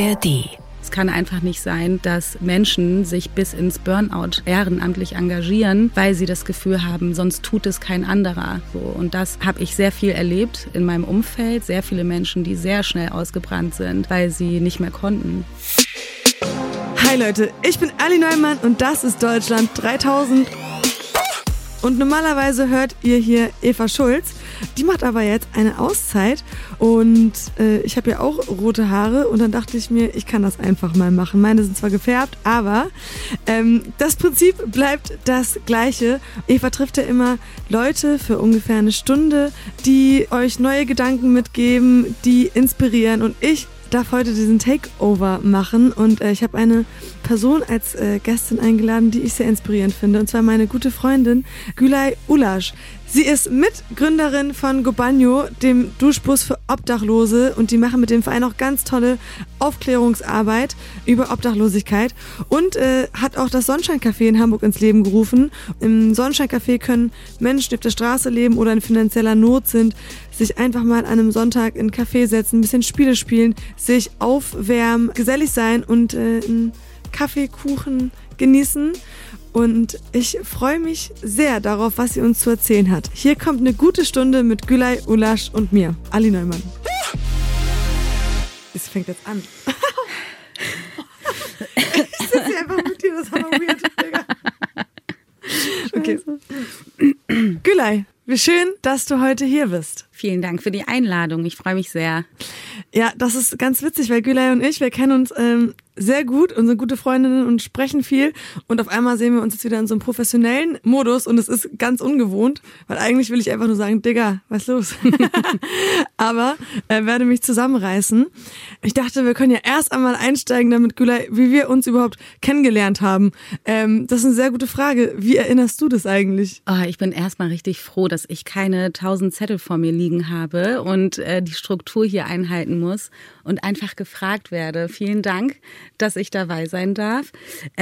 ARD. Es kann einfach nicht sein, dass Menschen sich bis ins Burnout ehrenamtlich engagieren, weil sie das Gefühl haben, sonst tut es kein anderer. Und das habe ich sehr viel erlebt in meinem Umfeld. Sehr viele Menschen, die sehr schnell ausgebrannt sind, weil sie nicht mehr konnten. Hi Leute, ich bin Ali Neumann und das ist Deutschland 3000. Und normalerweise hört ihr hier Eva Schulz. Die macht aber jetzt eine Auszeit und ich habe ja auch rote Haare und dann dachte ich mir, ich kann das einfach mal machen. Meine sind zwar gefärbt, aber das Prinzip bleibt das gleiche. Eva trifft ja immer Leute für ungefähr eine Stunde, die euch neue Gedanken mitgeben, die inspirieren, und ich darf heute diesen Takeover machen und ich habe eine Person als Gästin eingeladen, die ich sehr inspirierend finde, und zwar meine gute Freundin Gülay Ulaş. Sie ist Mitgründerin von Gobanyo, dem Duschbus für Obdachlose, und die machen mit dem Verein auch ganz tolle Aufklärungsarbeit über Obdachlosigkeit und hat auch das Sonnenschein-Café in Hamburg ins Leben gerufen. Im Sonnenschein-Café können Menschen, die auf der Straße leben oder in finanzieller Not sind, sich einfach mal an einem Sonntag in ein Café setzen, ein bisschen Spiele spielen, sich aufwärmen, gesellig sein und einen Kaffee, Kuchen genießen. Und ich freue mich sehr darauf, was sie uns zu erzählen hat. Hier kommt eine gute Stunde mit Gülay Ulaş und mir, Ali Neumann. Es fängt jetzt an. Ich sitze hier einfach mit dir, das ist aber weird, Digga. Okay. Gülay, wie schön, dass du heute hier bist. Vielen Dank für die Einladung. Ich freue mich sehr. Ja, das ist ganz witzig, weil Gülay und ich, wir kennen uns sehr gut und sind gute Freundinnen und sprechen viel, und auf einmal sehen wir uns jetzt wieder in so einem professionellen Modus und es ist ganz ungewohnt, weil eigentlich will ich einfach nur sagen, Digga, was ist los? Aber werde mich zusammenreißen. Ich dachte, wir können ja erst einmal einsteigen damit, Gülay, wie wir uns überhaupt kennengelernt haben. Das ist eine sehr gute Frage. Wie erinnerst du das eigentlich? Oh, ich bin erstmal richtig froh, dass ich keine 1000 Zettel vor mir liegen habe und die Struktur hier einhalten muss und einfach gefragt werde. Vielen Dank, dass ich dabei sein darf.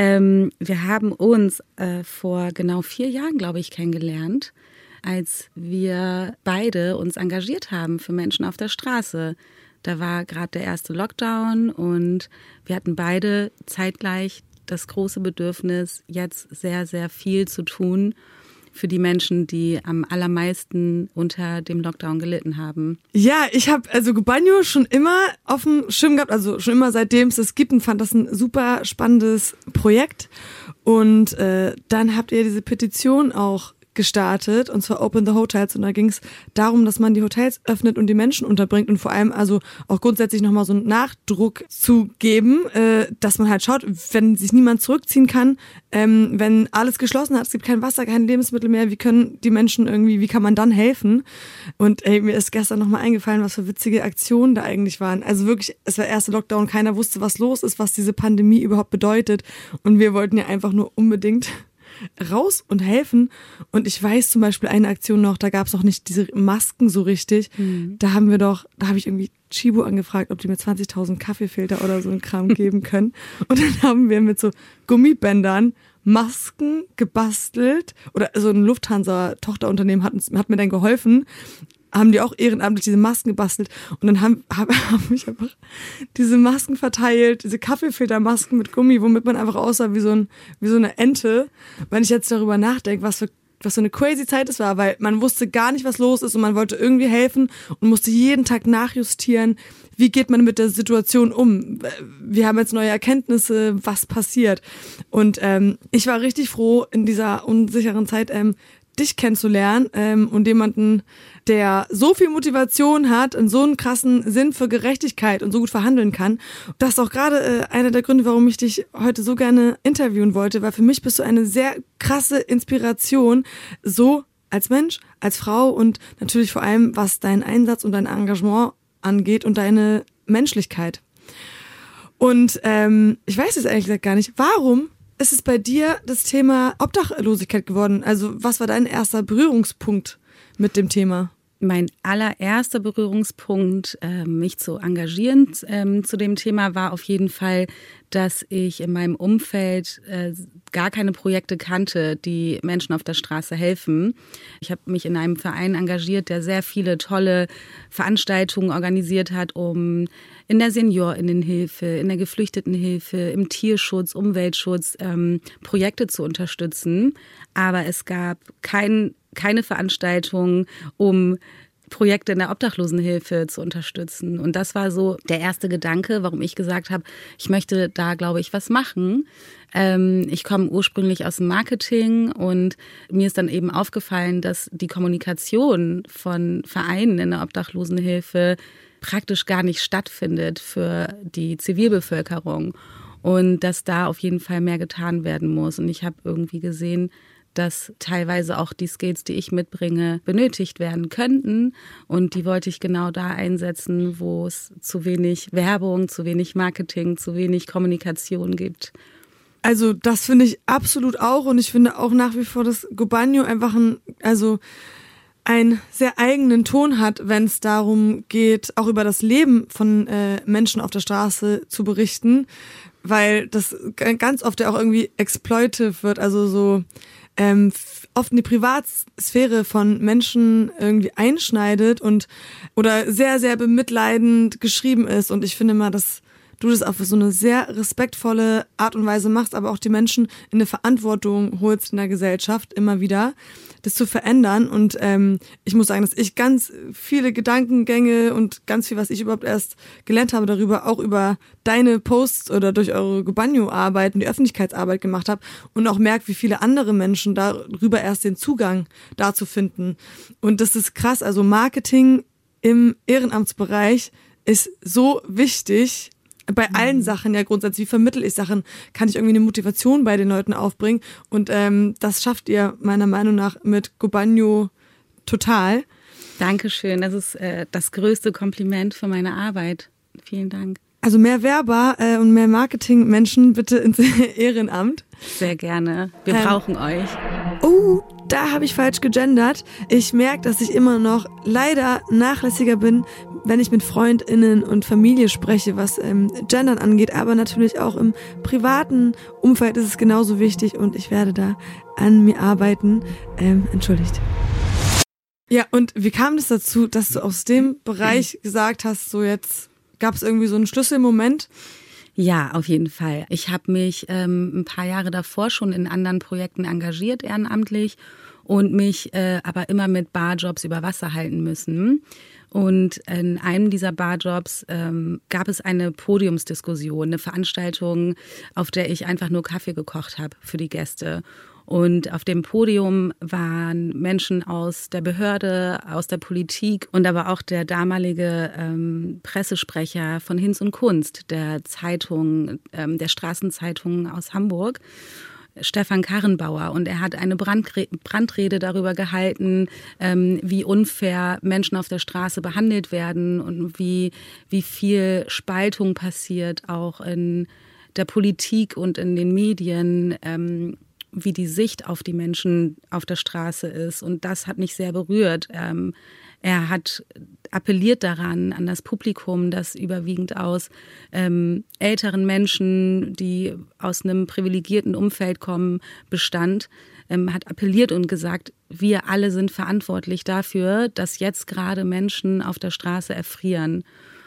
Wir haben uns vor genau 4 Jahren, glaube ich, kennengelernt, als wir beide uns engagiert haben für Menschen auf der Straße. Da war gerade der erste Lockdown und wir hatten beide zeitgleich das große Bedürfnis, jetzt sehr, sehr viel zu tun für die Menschen, die am allermeisten unter dem Lockdown gelitten haben. Ja, ich habe also Gobanyo schon immer auf dem Schirm gehabt, also schon immer seitdem es gibt, und fand das ein super spannendes Projekt. Und dann habt ihr diese Petition auch gestartet, und zwar Open the Hotels, und da ging es darum, dass man die Hotels öffnet und die Menschen unterbringt und vor allem also auch grundsätzlich nochmal so einen Nachdruck zu geben, dass man halt schaut, wenn sich niemand zurückziehen kann, wenn alles geschlossen hat, es gibt kein Wasser, keine Lebensmittel mehr, wie können die Menschen irgendwie, wie kann man dann helfen? Und mir ist gestern nochmal eingefallen, was für witzige Aktionen da eigentlich waren. Also wirklich, es war der erste Lockdown, keiner wusste, was los ist, was diese Pandemie überhaupt bedeutet, und wir wollten ja einfach nur unbedingt raus und helfen. Und ich weiß zum Beispiel eine Aktion noch, da gab es noch nicht diese Masken so richtig. Da habe ich irgendwie Chibo angefragt, ob die mir 20.000 Kaffeefilter oder so einen Kram geben können. Und dann haben wir mit so Gummibändern Masken gebastelt, oder so ein Lufthansa-Tochterunternehmen hat mir dann geholfen, haben die auch ehrenamtlich diese Masken gebastelt, und dann haben ich einfach diese Masken verteilt, diese Kaffeefiltermasken mit Gummi, womit man einfach aussah wie so eine Ente. Wenn ich jetzt darüber nachdenke, was für eine crazy Zeit es war, weil man wusste gar nicht, was los ist, und man wollte irgendwie helfen und musste jeden Tag nachjustieren, wie geht man mit der Situation um. Wir haben jetzt neue Erkenntnisse, was passiert. Und ich war richtig froh, in dieser unsicheren Zeit dich kennenzulernen und jemanden, der so viel Motivation hat und so einen krassen Sinn für Gerechtigkeit und so gut verhandeln kann. Das ist auch gerade einer der Gründe, warum ich dich heute so gerne interviewen wollte, weil für mich bist du eine sehr krasse Inspiration, so als Mensch, als Frau und natürlich vor allem, was deinen Einsatz und dein Engagement angeht und deine Menschlichkeit. Und ich weiß jetzt ehrlich gesagt gar nicht, warum ist es bei dir das Thema Obdachlosigkeit geworden? Also was war dein erster Berührungspunkt mit dem Thema? Mein allererster Berührungspunkt, mich zu engagieren zu dem Thema, war auf jeden Fall, dass ich in meinem Umfeld gar keine Projekte kannte, die Menschen auf der Straße helfen. Ich habe mich in einem Verein engagiert, der sehr viele tolle Veranstaltungen organisiert hat, um in der SeniorInnenhilfe, in der Geflüchtetenhilfe, im Tierschutz, Umweltschutz Projekte zu unterstützen. Aber es gab keine Veranstaltung, um Projekte in der Obdachlosenhilfe zu unterstützen. Und das war so der erste Gedanke, warum ich gesagt habe, ich möchte da, glaube ich, was machen. Ich komme ursprünglich aus dem Marketing und mir ist dann eben aufgefallen, dass die Kommunikation von Vereinen in der Obdachlosenhilfe praktisch gar nicht stattfindet für die Zivilbevölkerung und dass da auf jeden Fall mehr getan werden muss. Und ich habe irgendwie gesehen, dass teilweise auch die Skills, die ich mitbringe, benötigt werden könnten. Und die wollte ich genau da einsetzen, wo es zu wenig Werbung, zu wenig Marketing, zu wenig Kommunikation gibt. Also das finde ich absolut auch. Und ich finde auch nach wie vor, dass Gobanyo einfach einen sehr eigenen Ton hat, wenn es darum geht, auch über das Leben von Menschen auf der Straße zu berichten. Weil das ganz oft ja auch irgendwie exploitive wird, also so oft in die Privatsphäre von Menschen irgendwie einschneidet und oder sehr, sehr bemitleidend geschrieben ist. Und ich finde mal, dass du das auf so eine sehr respektvolle Art und Weise machst, aber auch die Menschen in eine Verantwortung holst in der Gesellschaft immer wieder, das zu verändern. Und ich muss sagen, dass ich ganz viele Gedankengänge und ganz viel, was ich überhaupt erst gelernt habe darüber, auch über deine Posts oder durch eure Gobanyo-Arbeit und die Öffentlichkeitsarbeit gemacht habe und auch merke, wie viele andere Menschen darüber erst den Zugang dazu finden. Und das ist krass, also Marketing im Ehrenamtsbereich ist so wichtig, bei allen Sachen ja grundsätzlich, wie vermittle ich Sachen, kann ich irgendwie eine Motivation bei den Leuten aufbringen und das schafft ihr meiner Meinung nach mit Gobanyo total. Dankeschön, das ist das größte Kompliment für meine Arbeit. Vielen Dank. Also mehr Werber und mehr Marketingmenschen bitte ins Ehrenamt. Sehr gerne, wir brauchen euch. Oh, da habe ich falsch gegendert. Ich merke, dass ich immer noch leider nachlässiger bin, wenn ich mit FreundInnen und Familie spreche, was Gendern angeht, aber natürlich auch im privaten Umfeld ist es genauso wichtig und ich werde da an mir arbeiten. Entschuldigt. Ja, und wie kam es dazu, dass du aus dem Bereich gesagt hast, so jetzt gab es irgendwie so einen Schlüsselmoment? Ja, auf jeden Fall. Ich habe mich ein paar Jahre davor schon in anderen Projekten engagiert, ehrenamtlich, und mich aber immer mit Barjobs über Wasser halten müssen. Und in einem dieser Barjobs gab es eine Podiumsdiskussion, eine Veranstaltung, auf der ich einfach nur Kaffee gekocht habe für die Gäste. Und auf dem Podium waren Menschen aus der Behörde, aus der Politik und aber auch der damalige Pressesprecher von Hinz und Kunst, der Zeitung, der Straßenzeitung aus Hamburg, Stefan Karrenbauer. Und er hat eine Brandrede darüber gehalten, wie unfair Menschen auf der Straße behandelt werden und wie viel Spaltung passiert, auch in der Politik und in den Medien, wie die Sicht auf die Menschen auf der Straße ist. Und das hat mich sehr berührt. Er hat appelliert daran, an das Publikum, das überwiegend aus älteren Menschen, die aus einem privilegierten Umfeld kommen, bestand, hat appelliert und gesagt, wir alle sind verantwortlich dafür, dass jetzt gerade Menschen auf der Straße erfrieren.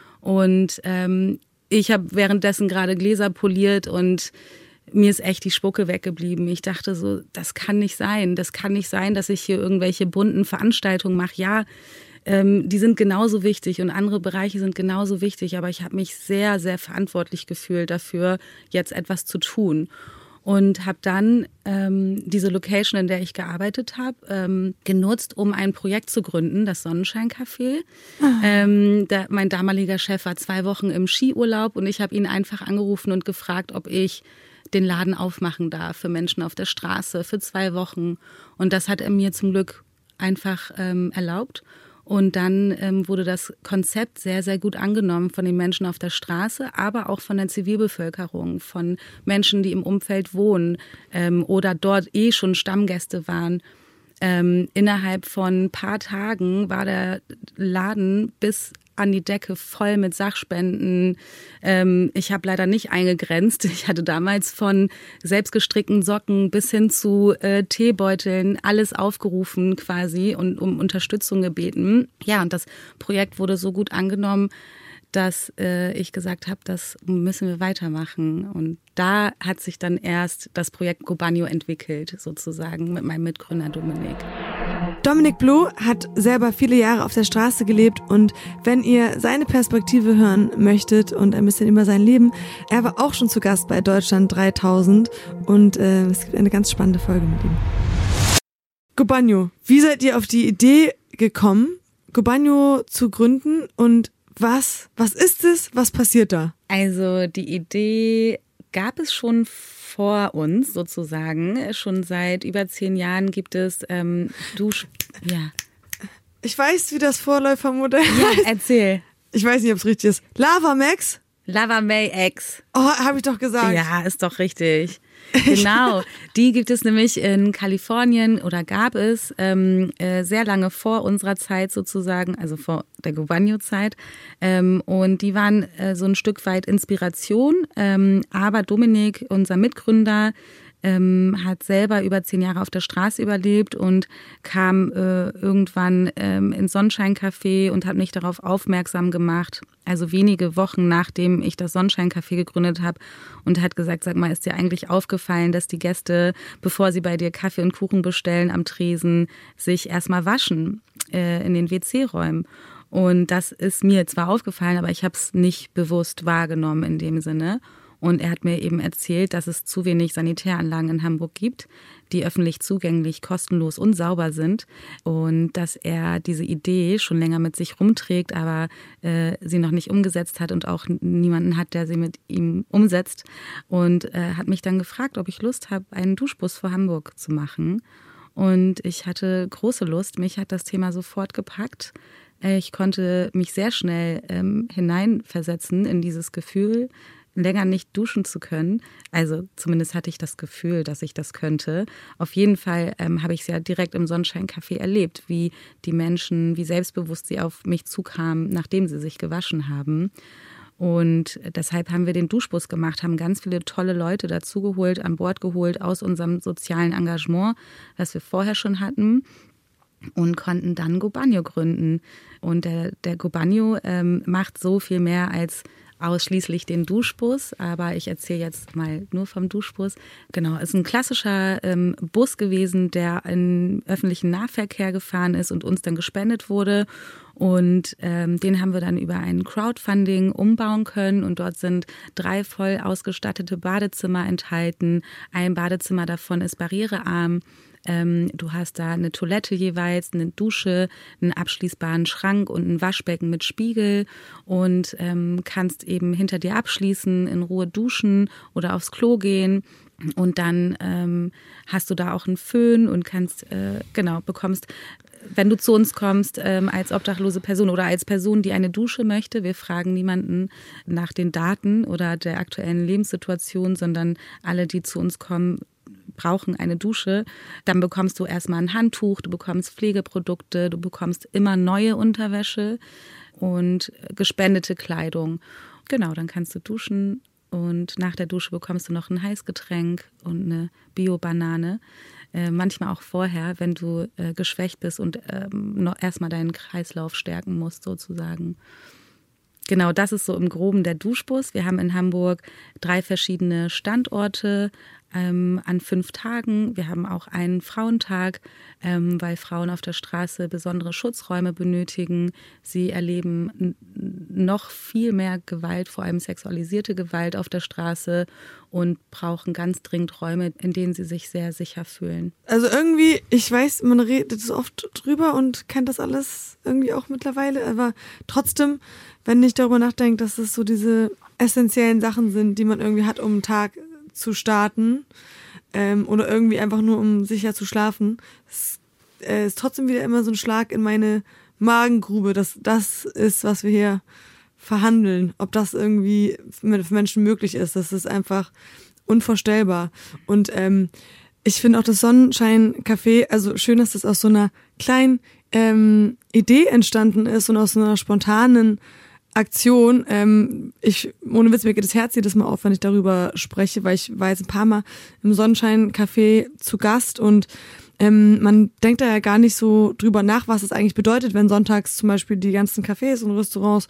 Und ich habe währenddessen gerade Gläser poliert und mir ist echt die Spucke weggeblieben. Ich dachte so, das kann nicht sein. Das kann nicht sein, dass ich hier irgendwelche bunten Veranstaltungen mache. Ja, die sind genauso wichtig und andere Bereiche sind genauso wichtig. Aber ich habe mich sehr, sehr verantwortlich gefühlt dafür, jetzt etwas zu tun. Und habe dann diese Location, in der ich gearbeitet habe, genutzt, um ein Projekt zu gründen, das Sonnenschein-Café. Mein damaliger Chef war 2 Wochen im Skiurlaub und ich habe ihn einfach angerufen und gefragt, ob ich den Laden aufmachen darf für Menschen auf der Straße für 2 Wochen. Und das hat er mir zum Glück einfach erlaubt. Und dann wurde das Konzept sehr, sehr gut angenommen von den Menschen auf der Straße, aber auch von der Zivilbevölkerung, von Menschen, die im Umfeld wohnen oder dort schon Stammgäste waren. Innerhalb von ein paar Tagen war der Laden bis an die Decke voll mit Sachspenden. Ich habe leider nicht eingegrenzt. Ich hatte damals von selbstgestrickten Socken bis hin zu Teebeuteln alles aufgerufen quasi und um Unterstützung gebeten. Ja, und das Projekt wurde so gut angenommen, dass ich gesagt habe, das müssen wir weitermachen. Und da hat sich dann erst das Projekt Go Bagno entwickelt, sozusagen, mit meinem Mitgründer Dominik. Dominik Bloh hat selber viele Jahre auf der Straße gelebt und wenn ihr seine Perspektive hören möchtet und ein bisschen über sein Leben, er war auch schon zu Gast bei Deutschland 3000 und es gibt eine ganz spannende Folge mit ihm. Go Bagno, wie seid ihr auf die Idee gekommen, Go Bagno zu gründen und was ist es, was passiert da? Also die Idee gab es schon vor uns sozusagen. Schon seit über 10 Jahren gibt es ja. Ich weiß, wie das Vorläufermodell heißt. Ja, erzähl. Ich weiß nicht, ob es richtig ist. Lava Max? Lava May X. Oh, habe ich doch gesagt. Ja, ist doch richtig. Genau, die gibt es nämlich in Kalifornien oder gab es sehr lange vor unserer Zeit sozusagen, also vor der Go Bagno-Zeit. Und die waren so ein Stück weit Inspiration. Aber Dominik, unser Mitgründer, hat selber über 10 Jahre auf der Straße überlebt und kam irgendwann ins Sonnenschein-Café und hat mich darauf aufmerksam gemacht, also wenige Wochen nachdem ich das Sonnenschein-Café gegründet habe und hat gesagt, sag mal, ist dir eigentlich aufgefallen, dass die Gäste, bevor sie bei dir Kaffee und Kuchen bestellen am Tresen, sich erstmal waschen in den WC-Räumen? Und das ist mir zwar aufgefallen, aber ich habe es nicht bewusst wahrgenommen in dem Sinne. Und er hat mir eben erzählt, dass es zu wenig Sanitäranlagen in Hamburg gibt, die öffentlich zugänglich, kostenlos und sauber sind. Und dass er diese Idee schon länger mit sich rumträgt, aber sie noch nicht umgesetzt hat und auch niemanden hat, der sie mit ihm umsetzt. Und hat mich dann gefragt, ob ich Lust habe, einen Duschbus vor Hamburg zu machen. Und ich hatte große Lust. Mich hat das Thema sofort gepackt. Ich konnte mich sehr schnell hineinversetzen in dieses Gefühl, länger nicht duschen zu können. Also zumindest hatte ich das Gefühl, dass ich das könnte. Auf jeden Fall habe ich es ja direkt im Sonnenschein-Café erlebt, wie die Menschen, wie selbstbewusst sie auf mich zukamen, nachdem sie sich gewaschen haben. Und deshalb haben wir den Duschbus gemacht, haben ganz viele tolle Leute dazugeholt, an Bord geholt aus unserem sozialen Engagement, was wir vorher schon hatten. Und konnten dann Go Bagno gründen. Und der Go Bagno macht so viel mehr als ausschließlich den Duschbus, aber ich erzähle jetzt mal nur vom Duschbus. Genau, ist ein klassischer Bus gewesen, der im öffentlichen Nahverkehr gefahren ist und uns dann gespendet wurde. Und den haben wir dann über ein Crowdfunding umbauen können und dort sind 3 voll ausgestattete Badezimmer enthalten. Ein Badezimmer davon ist barrierearm. Du hast da eine Toilette jeweils, eine Dusche, einen abschließbaren Schrank und ein Waschbecken mit Spiegel und kannst eben hinter dir abschließen, in Ruhe duschen oder aufs Klo gehen. Und dann hast du da auch einen Föhn und kannst, bekommst, wenn du zu uns kommst, als obdachlose Person oder als Person, die eine Dusche möchte, wir fragen niemanden nach den Daten oder der aktuellen Lebenssituation, sondern alle, die zu uns kommen, brauchen eine Dusche, dann bekommst du erstmal ein Handtuch, du bekommst Pflegeprodukte, du bekommst immer neue Unterwäsche und gespendete Kleidung. Genau, dann kannst du duschen und nach der Dusche bekommst du noch ein Heißgetränk und eine Bio-Banane. Manchmal auch vorher, wenn du geschwächt bist und noch erstmal deinen Kreislauf stärken musst sozusagen. Genau, das ist so im Groben der Duschbus. Wir haben in Hamburg 3 verschiedene Standorte an 5 Tagen. Wir haben auch einen Frauentag, weil Frauen auf der Straße besondere Schutzräume benötigen. Sie erleben noch viel mehr Gewalt, vor allem sexualisierte Gewalt auf der Straße und brauchen ganz dringend Räume, in denen sie sich sehr sicher fühlen. Also irgendwie, ich weiß, man redet so oft drüber und kennt das alles irgendwie auch mittlerweile, aber trotzdem, wenn ich darüber nachdenke, dass es so diese essentiellen Sachen sind, die man irgendwie hat, um einen Tag zu starten oder irgendwie einfach nur, um sicher zu schlafen, ist trotzdem wieder immer so ein Schlag in meine Magengrube, dass das ist, was wir hier verhandeln, ob das irgendwie für Menschen möglich ist. Das ist einfach unvorstellbar. Und ich finde auch das Sonnenschein-Café, also schön, dass das aus so einer kleinen Idee entstanden ist und aus so einer spontanen Aktion. Ohne Witz, mir geht das Herz jedes Mal auf, wenn ich darüber spreche, weil ich war jetzt ein paar Mal im Sonnenschein-Café zu Gast und man denkt da ja gar nicht so drüber nach, was es eigentlich bedeutet, wenn sonntags zum Beispiel die ganzen Cafés und Restaurants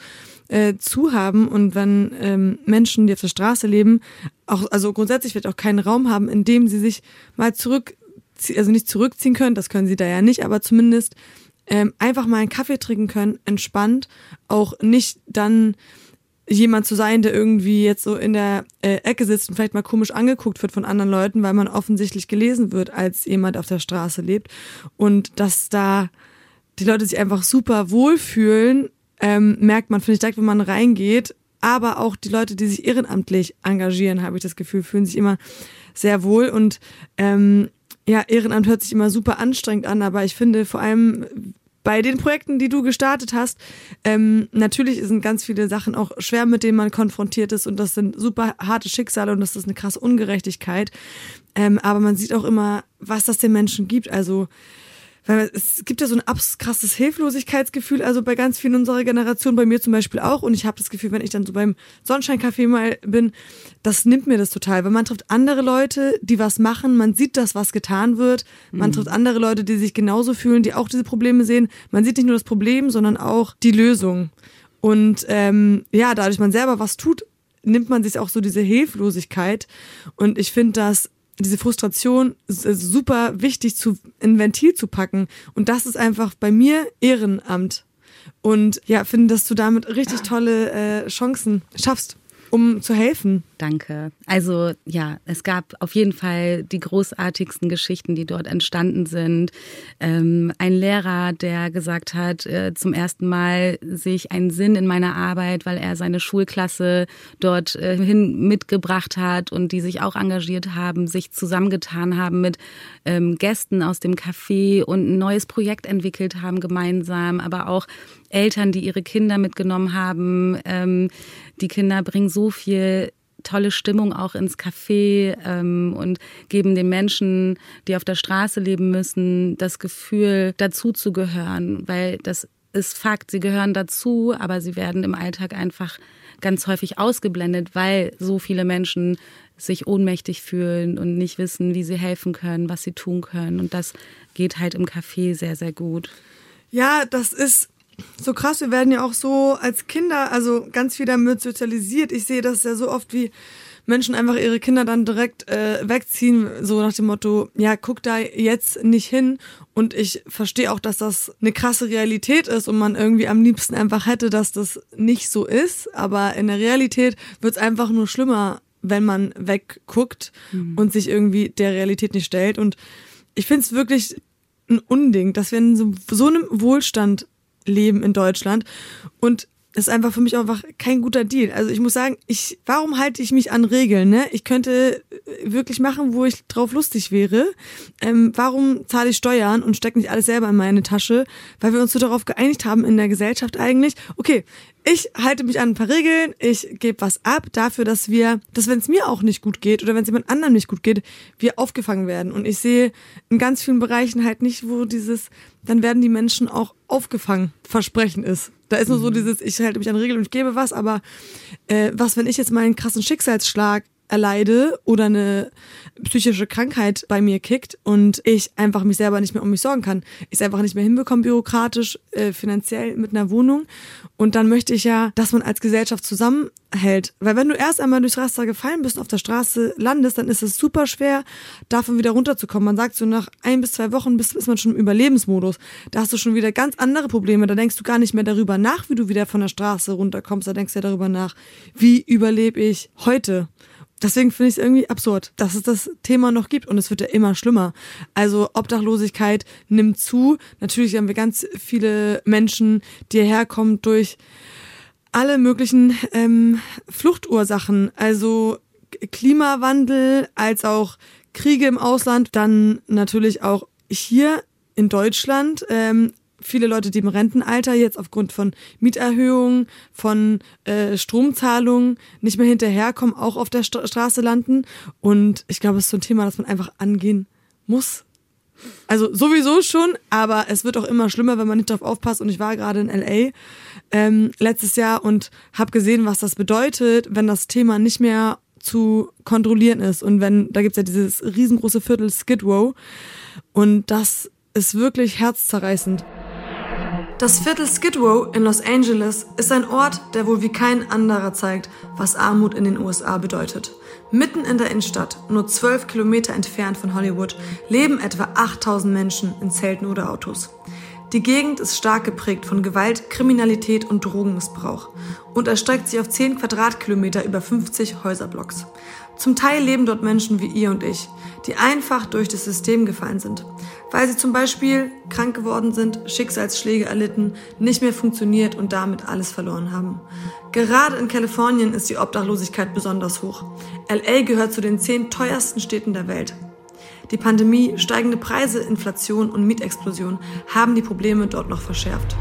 zu haben und wenn Menschen, die auf der Straße leben, auch, also grundsätzlich wird auch keinen Raum haben, in dem sie sich mal nicht zurückziehen können, das können sie da ja nicht, aber zumindest einfach mal einen Kaffee trinken können, entspannt, auch nicht dann jemand zu sein, der irgendwie jetzt so in der Ecke sitzt und vielleicht mal komisch angeguckt wird von anderen Leuten, weil man offensichtlich gelesen wird, als jemand auf der Straße lebt. Und dass da die Leute sich einfach super wohlfühlen, merkt man, finde ich, direkt, wenn man reingeht. Aber auch die Leute, die sich ehrenamtlich engagieren, habe ich das Gefühl, fühlen sich immer sehr wohl. Und Ehrenamt hört sich immer super anstrengend an, aber ich finde vor allem bei den Projekten, die du gestartet hast, natürlich sind ganz viele Sachen auch schwer, mit denen man konfrontiert ist und das sind super harte Schicksale und das ist eine krasse Ungerechtigkeit. Aber man sieht auch immer, was das den Menschen gibt. Also weil es gibt ja so ein krasses Hilflosigkeitsgefühl, also bei ganz vielen unserer Generation, bei mir zum Beispiel auch. Und ich habe das Gefühl, wenn ich dann so beim Sonnenschein-Café mal bin, das nimmt mir das total. Weil man trifft andere Leute, die was machen, man sieht das, was getan wird. Man trifft andere Leute, die sich genauso fühlen, die auch diese Probleme sehen. Man sieht nicht nur das Problem, sondern auch die Lösung. Und dadurch man selber was tut, nimmt man sich auch so diese Hilflosigkeit. Und ich finde, dass diese Frustration ist super wichtig, in ein Ventil zu packen. Und das ist einfach bei mir Ehrenamt. Und ja, finde, dass du damit richtig tolle Chancen schaffst, um zu helfen. Danke. Also ja, es gab auf jeden Fall die großartigsten Geschichten, die dort entstanden sind. Ein Lehrer, der gesagt hat, zum ersten Mal sehe ich einen Sinn in meiner Arbeit, weil er seine Schulklasse dort hin mitgebracht hat und die sich auch engagiert haben, sich zusammengetan haben mit Gästen aus dem Café und ein neues Projekt entwickelt haben gemeinsam, aber auch Eltern, die ihre Kinder mitgenommen haben. Die Kinder bringen so viel tolle Stimmung auch ins Café und geben den Menschen, die auf der Straße leben müssen, das Gefühl, dazuzugehören, weil das ist Fakt, sie gehören dazu, aber sie werden im Alltag einfach ganz häufig ausgeblendet, weil so viele Menschen sich ohnmächtig fühlen und nicht wissen, wie sie helfen können, was sie tun können. Und das geht halt im Café sehr, sehr gut. Ja, das ist so krass, wir werden ja auch so als Kinder, also ganz viel damit sozialisiert. Ich sehe das ja so oft, wie Menschen einfach ihre Kinder dann direkt wegziehen, so nach dem Motto, ja, guck da jetzt nicht hin. Und ich verstehe auch, dass das eine krasse Realität ist und man irgendwie am liebsten einfach hätte, dass das nicht so ist. Aber in der Realität wird es einfach nur schlimmer, wenn man wegguckt und sich irgendwie der Realität nicht stellt. Und ich finde es wirklich ein Unding, dass wir in so einem Wohlstand leben in Deutschland und das ist einfach für mich auch einfach kein guter Deal. Also ich muss sagen, warum halte ich mich an Regeln? Ne? Ich könnte wirklich machen, wo ich drauf lustig wäre. Warum zahle ich Steuern und stecke nicht alles selber in meine Tasche? Weil wir uns so darauf geeinigt haben in der Gesellschaft eigentlich, okay, ich halte mich an ein paar Regeln, ich gebe was ab dafür, dass wenn es mir auch nicht gut geht oder wenn es jemand anderem nicht gut geht, wir aufgefangen werden. Und ich sehe in ganz vielen Bereichen halt nicht, wo dann werden die Menschen auch aufgefangen, Versprechen ist. Da ist nur so ich halte mich an Regeln und ich gebe was, aber wenn ich jetzt mal einen krassen Schicksalsschlag erleide oder eine psychische Krankheit bei mir kickt und ich einfach mich selber nicht mehr um mich sorgen kann. Ich es einfach nicht mehr hinbekomme, bürokratisch, finanziell mit einer Wohnung. Und dann möchte ich ja, dass man als Gesellschaft zusammenhält. Weil wenn du erst einmal durchs Raster gefallen bist und auf der Straße landest, dann ist es super schwer, davon wieder runterzukommen. Man sagt so, nach 1 bis 2 Wochen ist man schon im Überlebensmodus. Da hast du schon wieder ganz andere Probleme. Da denkst du gar nicht mehr darüber nach, wie du wieder von der Straße runterkommst. Da denkst du ja darüber nach, wie überlebe ich heute? Deswegen finde ich es irgendwie absurd, dass es das Thema noch gibt und es wird ja immer schlimmer. Also Obdachlosigkeit nimmt zu. Natürlich haben wir ganz viele Menschen, die hierher kommen durch alle möglichen Fluchtursachen. Also Klimawandel, als auch Kriege im Ausland, dann natürlich auch hier in Deutschland. Viele Leute, die im Rentenalter jetzt aufgrund von Mieterhöhungen, von Stromzahlungen nicht mehr hinterherkommen, auch auf der Straße landen. Und ich glaube, es ist so ein Thema, das man einfach angehen muss. Also sowieso schon, aber es wird auch immer schlimmer, wenn man nicht drauf aufpasst. Und ich war gerade in L.A. Letztes Jahr und habe gesehen, was das bedeutet, wenn das Thema nicht mehr zu kontrollieren ist. Und da gibt's ja dieses riesengroße Viertel Skid Row. Und das ist wirklich herzzerreißend. Das Viertel Skid Row in Los Angeles ist ein Ort, der wohl wie kein anderer zeigt, was Armut in den USA bedeutet. Mitten in der Innenstadt, nur 12 Kilometer entfernt von Hollywood, leben etwa 8000 Menschen in Zelten oder Autos. Die Gegend ist stark geprägt von Gewalt, Kriminalität und Drogenmissbrauch und erstreckt sich auf 10 Quadratkilometer über 50 Häuserblocks. Zum Teil leben dort Menschen wie ihr und ich, die einfach durch das System gefallen sind, weil sie zum Beispiel krank geworden sind, Schicksalsschläge erlitten, nicht mehr funktioniert und damit alles verloren haben. Gerade in Kalifornien ist die Obdachlosigkeit besonders hoch. LA gehört zu den 10 teuersten Städten der Welt. Die Pandemie, steigende Preise, Inflation und Mietexplosion haben die Probleme dort noch verschärft.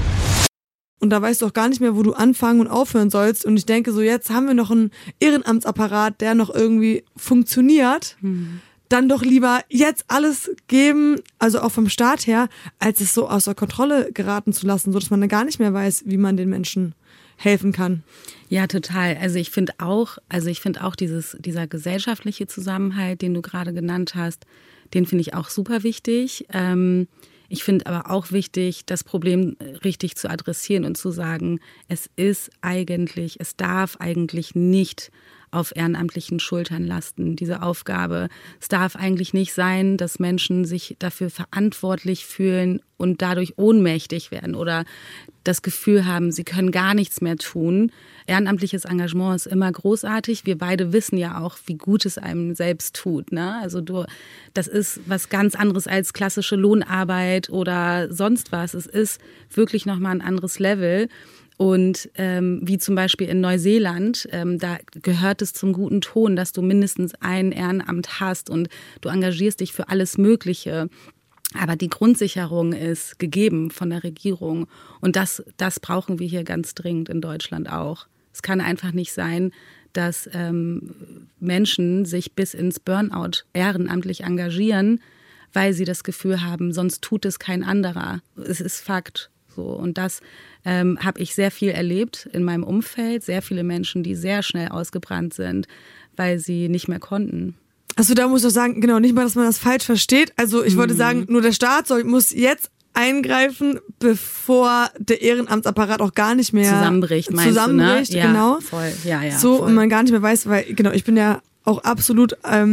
Und da weißt du auch gar nicht mehr, wo du anfangen und aufhören sollst. Und ich denke so, jetzt haben wir noch einen Ehrenamtsapparat, der noch irgendwie funktioniert. Dann doch lieber jetzt alles geben, also auch vom Staat her, als es so außer Kontrolle geraten zu lassen, so dass man dann gar nicht mehr weiß, wie man den Menschen helfen kann. Ja, total. Also ich finde auch dieser gesellschaftliche Zusammenhalt, den du gerade genannt hast, den finde ich auch super wichtig. Ich finde aber auch wichtig, das Problem richtig zu adressieren und zu sagen, es darf eigentlich nicht auf ehrenamtlichen Schultern lasten, diese Aufgabe. Es darf eigentlich nicht sein, dass Menschen sich dafür verantwortlich fühlen und dadurch ohnmächtig werden oder das Gefühl haben, sie können gar nichts mehr tun. Ehrenamtliches Engagement ist immer großartig. Wir beide wissen ja auch, wie gut es einem selbst tut, ne? Also das ist was ganz anderes als klassische Lohnarbeit oder sonst was. Es ist wirklich nochmal ein anderes Level. Und wie zum Beispiel in Neuseeland, da gehört es zum guten Ton, dass du mindestens ein Ehrenamt hast und du engagierst dich für alles Mögliche. Aber die Grundsicherung ist gegeben von der Regierung. Und das brauchen wir hier ganz dringend in Deutschland auch. Es kann einfach nicht sein, dass Menschen sich bis ins Burnout ehrenamtlich engagieren, weil sie das Gefühl haben, sonst tut es kein anderer. Es ist Fakt. So. Und das habe ich sehr viel erlebt in meinem Umfeld. Sehr viele Menschen, die sehr schnell ausgebrannt sind, weil sie nicht mehr konnten. Also da muss ich sagen, genau, nicht mal, dass man das falsch versteht. Also ich wollte sagen, nur der Staat muss jetzt eingreifen, bevor der Ehrenamtsapparat auch gar nicht mehr zusammenbricht, meinst du, ne? Ja, genau. Voll. Ja, so, voll. Und man gar nicht mehr weiß, weil, genau, ich bin ja auch absolut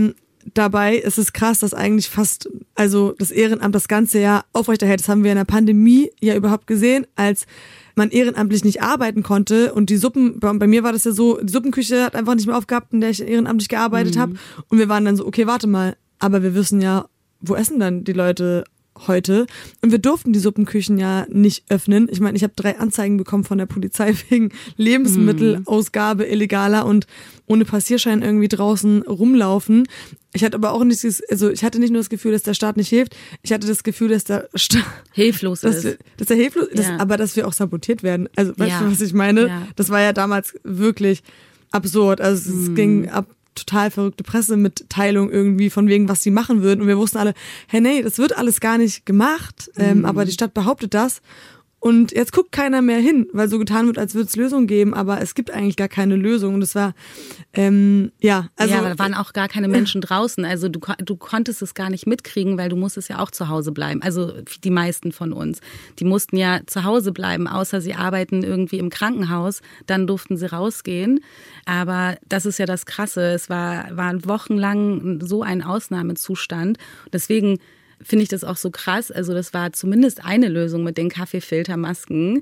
dabei. Es ist krass, dass eigentlich fast, also das Ehrenamt das ganze Jahr aufrechterhält. Das haben wir in der Pandemie ja überhaupt gesehen, als man ehrenamtlich nicht arbeiten konnte und die Suppen, bei mir war das ja so, die Suppenküche hat einfach nicht mehr aufgehabt, in der ich ehrenamtlich gearbeitet habe und wir waren dann so, okay, warte mal, aber wir wissen ja, wo essen dann die Leute heute? Und wir durften die Suppenküchen ja nicht öffnen. Ich meine, ich habe 3 Anzeigen bekommen von der Polizei wegen Lebensmittelausgabe illegaler und ohne Passierschein irgendwie draußen rumlaufen. Ich hatte aber auch nicht, ich hatte nicht nur das Gefühl, dass der Staat nicht hilft, ich hatte das Gefühl, dass der Staat hilflos ist. Dass er hilflos ist, aber dass wir auch sabotiert werden. Also, weißt du, was ich meine? Ja. Das war ja damals wirklich absurd. Also, es ging ab total verrückte Pressemitteilung irgendwie von wegen, was die machen würden. Und wir wussten alle, hey, nee, das wird alles gar nicht gemacht. Aber die Stadt behauptet das. Und jetzt guckt keiner mehr hin, weil so getan wird, als würde es Lösungen geben, aber es gibt eigentlich gar keine Lösung. Und das war, also. Ja, aber da waren auch gar keine Menschen draußen. Also du konntest es gar nicht mitkriegen, weil du musstest ja auch zu Hause bleiben. Also die meisten von uns. Die mussten ja zu Hause bleiben, außer sie arbeiten irgendwie im Krankenhaus. Dann durften sie rausgehen. Aber das ist ja das Krasse. Es war wochenlang so ein Ausnahmezustand. Deswegen finde ich das auch so krass. Also das war zumindest eine Lösung mit den Kaffeefiltermasken.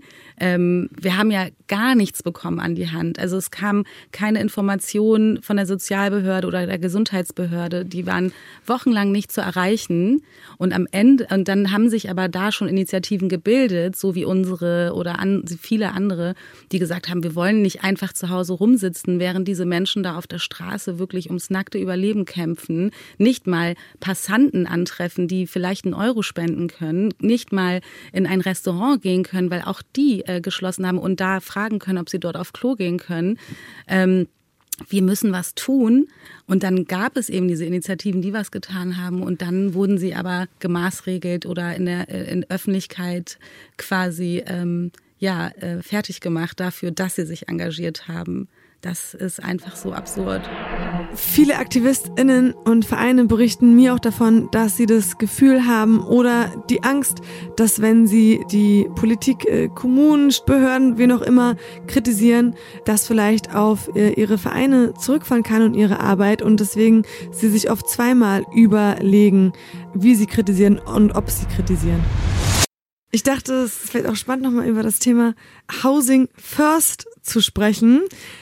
Wir haben ja gar nichts bekommen an die Hand. Also es kam keine Information von der Sozialbehörde oder der Gesundheitsbehörde. Die waren wochenlang nicht zu erreichen. Und am Ende, und dann haben sich aber da schon Initiativen gebildet, so wie unsere oder viele andere, die gesagt haben, wir wollen nicht einfach zu Hause rumsitzen, während diese Menschen da auf der Straße wirklich ums nackte Überleben kämpfen, nicht mal Passanten antreffen, die vielleicht einen Euro spenden können, nicht mal in ein Restaurant gehen können, weil auch die geschlossen haben und da fragen können, ob sie dort auf Klo gehen können. wir müssen was tun. Und dann gab es eben diese Initiativen, die was getan haben. Und dann wurden sie aber gemaßregelt oder in Öffentlichkeit quasi fertig gemacht dafür, dass sie sich engagiert haben. Das ist einfach so absurd. Viele AktivistInnen und Vereine berichten mir auch davon, dass sie das Gefühl haben oder die Angst, dass wenn sie die Politik, Kommunen, Behörden, wen auch immer kritisieren, das vielleicht auf ihre Vereine zurückfallen kann und ihre Arbeit und deswegen sie sich oft zweimal überlegen, wie sie kritisieren und ob sie kritisieren. Ich dachte, es ist vielleicht auch spannend, nochmal über das Thema Housing First zu sprechen.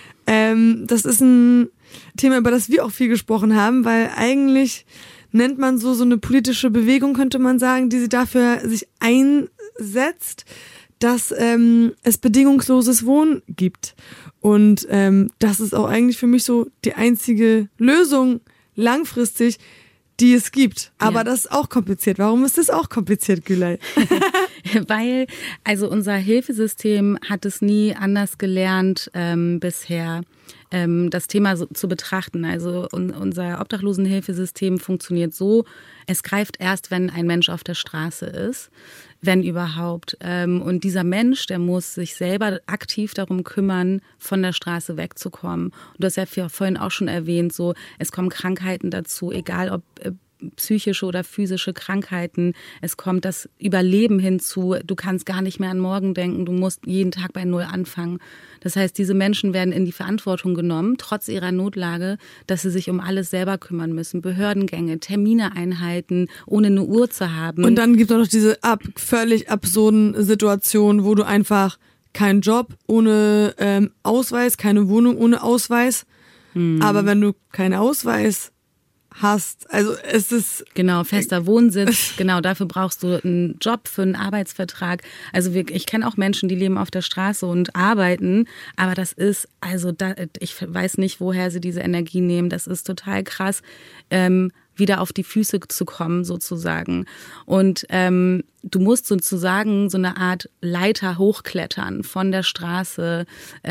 Das ist ein Thema, über das wir auch viel gesprochen haben, weil eigentlich nennt man so eine politische Bewegung, könnte man sagen, die sich dafür sich einsetzt, dass es bedingungsloses Wohnen gibt. Und das ist auch eigentlich für mich so die einzige Lösung langfristig, die es gibt. Aber das ist auch kompliziert. Warum ist das auch kompliziert, Gülay? Weil, also unser Hilfesystem hat es nie anders gelernt bisher, das Thema so zu betrachten. Also unser Obdachlosenhilfesystem funktioniert so, es greift erst, wenn ein Mensch auf der Straße ist, wenn überhaupt. Und dieser Mensch, der muss sich selber aktiv darum kümmern, von der Straße wegzukommen. Und du hast ja vorhin auch schon erwähnt, so es kommen Krankheiten dazu, egal ob psychische oder physische Krankheiten. Es kommt das Überleben hinzu. Du kannst gar nicht mehr an morgen denken. Du musst jeden Tag bei Null anfangen. Das heißt, diese Menschen werden in die Verantwortung genommen, trotz ihrer Notlage, dass sie sich um alles selber kümmern müssen. Behördengänge, Termine einhalten, ohne eine Uhr zu haben. Und dann gibt es auch noch diese völlig absurden Situationen, wo du einfach keinen Job ohne Ausweis, keine Wohnung ohne Ausweis. Aber wenn du keinen Ausweis hast, also es ist... Genau, fester Wohnsitz, genau, dafür brauchst du einen Job für einen Arbeitsvertrag. Also ich kenne auch Menschen, die leben auf der Straße und arbeiten, aber das ist, ich weiß nicht, woher sie diese Energie nehmen, das ist total krass, wieder auf die Füße zu kommen sozusagen. Und du musst sozusagen so eine Art Leiter hochklettern von der Straße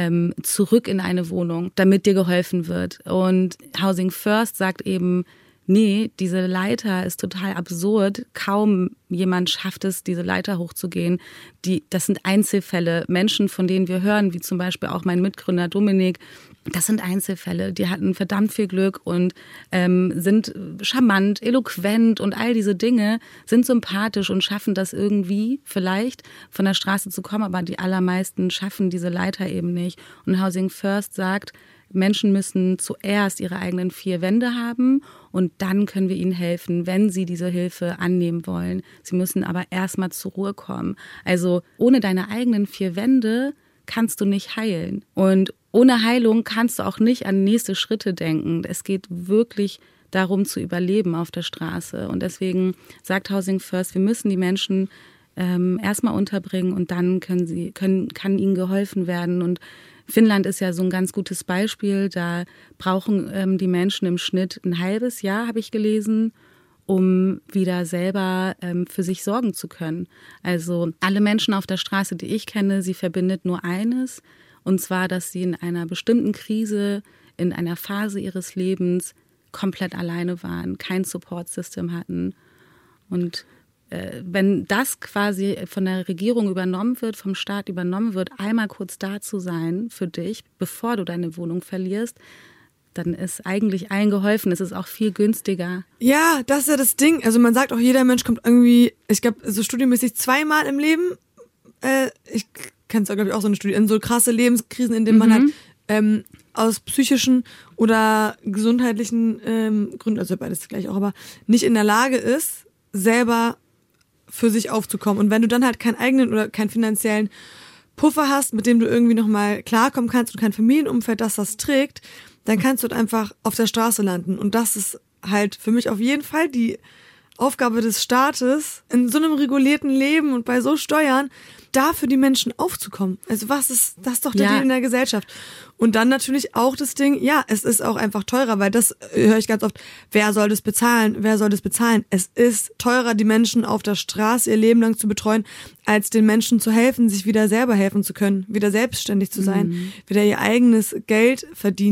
zurück in eine Wohnung, damit dir geholfen wird. Und Housing First sagt eben, nee, diese Leiter ist total absurd. Kaum jemand schafft es, diese Leiter hochzugehen. Das sind Einzelfälle. Menschen, von denen wir hören, wie zum Beispiel auch mein Mitgründer Dominik, das sind Einzelfälle. Die hatten verdammt viel Glück und sind charmant, eloquent und all diese Dinge, sind sympathisch und schaffen das irgendwie vielleicht von der Straße zu kommen. Aber die allermeisten schaffen diese Leiter eben nicht. Und Housing First sagt, Menschen müssen zuerst ihre eigenen 4 Wände haben und dann können wir ihnen helfen, wenn sie diese Hilfe annehmen wollen. Sie müssen aber erstmal zur Ruhe kommen. Also ohne deine eigenen 4 Wände kannst du nicht heilen. Und ohne Heilung kannst du auch nicht an nächste Schritte denken. Es geht wirklich darum zu überleben auf der Straße. Und deswegen sagt Housing First, wir müssen die Menschen erstmal unterbringen und dann kann ihnen geholfen werden. Und Finnland ist ja so ein ganz gutes Beispiel. Da brauchen die Menschen im Schnitt ein halbes Jahr, habe ich gelesen, um wieder selber für sich sorgen zu können. Also alle Menschen auf der Straße, die ich kenne, sie verbindet nur eines. Und zwar, dass sie in einer bestimmten Krise, in einer Phase ihres Lebens komplett alleine waren, kein Support-System hatten. Und wenn das quasi von der Regierung übernommen wird, vom Staat übernommen wird, einmal kurz da zu sein für dich, bevor du deine Wohnung verlierst, dann ist eigentlich allen geholfen. Es ist auch viel günstiger. Ja, das ist ja das Ding. Also man sagt auch, jeder Mensch kommt irgendwie, ich glaube, so studienmäßig 2-mal im Leben, ich kenne es glaube ich auch so eine Studie, in so krasse Lebenskrisen, in denen man halt aus psychischen oder gesundheitlichen Gründen, also beides gleich auch, aber nicht in der Lage ist, selber für sich aufzukommen. Und wenn du dann halt keinen eigenen oder keinen finanziellen Puffer hast, mit dem du irgendwie nochmal klarkommen kannst und kein Familienumfeld, das trägt, dann kannst du halt einfach auf der Straße landen. Und das ist halt für mich auf jeden Fall die Aufgabe des Staates, in so einem regulierten Leben und bei so Steuern, da für die Menschen aufzukommen. Also das ist doch der Deal in der Gesellschaft. Und dann natürlich auch das Ding, ja, es ist auch einfach teurer, weil das höre ich ganz oft, wer soll das bezahlen? Wer soll das bezahlen? Es ist teurer, die Menschen auf der Straße ihr Leben lang zu betreuen, als den Menschen zu helfen, sich wieder selber helfen zu können, wieder selbstständig zu sein, wieder ihr eigenes Geld verdienen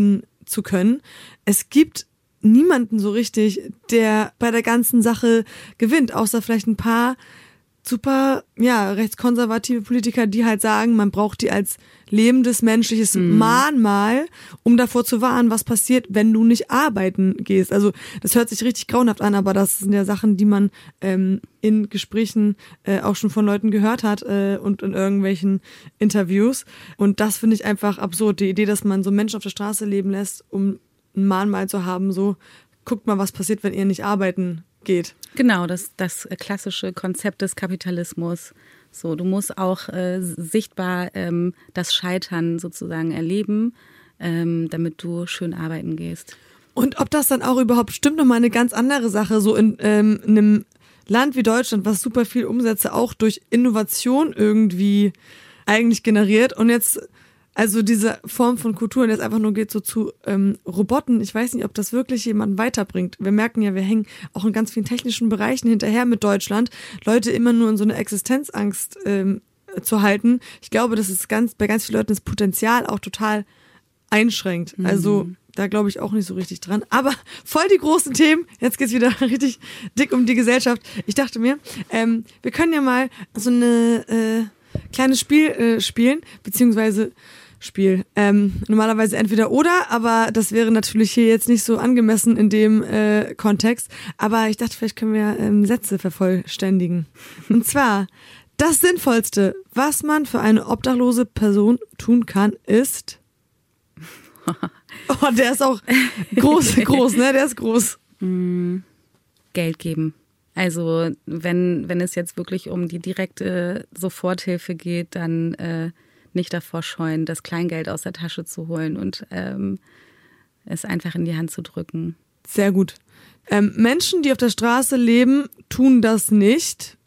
zu können. Es gibt niemanden so richtig, der bei der ganzen Sache gewinnt, außer vielleicht ein paar super, rechtskonservative Politiker, die halt sagen, man braucht die als lebendes menschliches Mahnmal, um davor zu warnen, was passiert, wenn du nicht arbeiten gehst. Also das hört sich richtig grauenhaft an, aber das sind ja Sachen, die man in Gesprächen auch schon von Leuten gehört hat und in irgendwelchen Interviews. Und das finde ich einfach absurd, die Idee, dass man so Menschen auf der Straße leben lässt, um ein Mahnmal zu haben, so, guckt mal, was passiert, wenn ihr nicht arbeiten geht. Genau, das klassische Konzept des Kapitalismus. So, du musst auch sichtbar das Scheitern sozusagen erleben, damit du schön arbeiten gehst. Und ob das dann auch überhaupt stimmt, nochmal eine ganz andere Sache. So in einem Land wie Deutschland, was super viel Umsätze auch durch Innovation irgendwie eigentlich generiert. Und jetzt, also diese Form von Kultur, und jetzt einfach nur geht so zu Roboten, ich weiß nicht, ob das wirklich jemanden weiterbringt. Wir merken ja, wir hängen auch in ganz vielen technischen Bereichen hinterher mit Deutschland, Leute immer nur in so eine Existenzangst zu halten. Ich glaube, das ist bei ganz vielen Leuten das Potenzial auch total einschränkt. Also da glaube ich auch nicht so richtig dran. Aber voll die großen Themen. Jetzt geht's wieder richtig dick um die Gesellschaft. Ich dachte mir, wir können ja mal so eine kleines Spiel spielen, beziehungsweise normalerweise entweder oder, aber das wäre natürlich hier jetzt nicht so angemessen in dem Kontext. Aber ich dachte, vielleicht können wir Sätze vervollständigen. Und zwar, das Sinnvollste, was man für eine obdachlose Person tun kann, ist... Oh, der ist auch groß, ne? Der ist groß. Geld geben. Also wenn es jetzt wirklich um die direkte Soforthilfe geht, dann nicht davor scheuen, das Kleingeld aus der Tasche zu holen und es einfach in die Hand zu drücken. Sehr gut. Menschen, die auf der Straße leben, tun das nicht.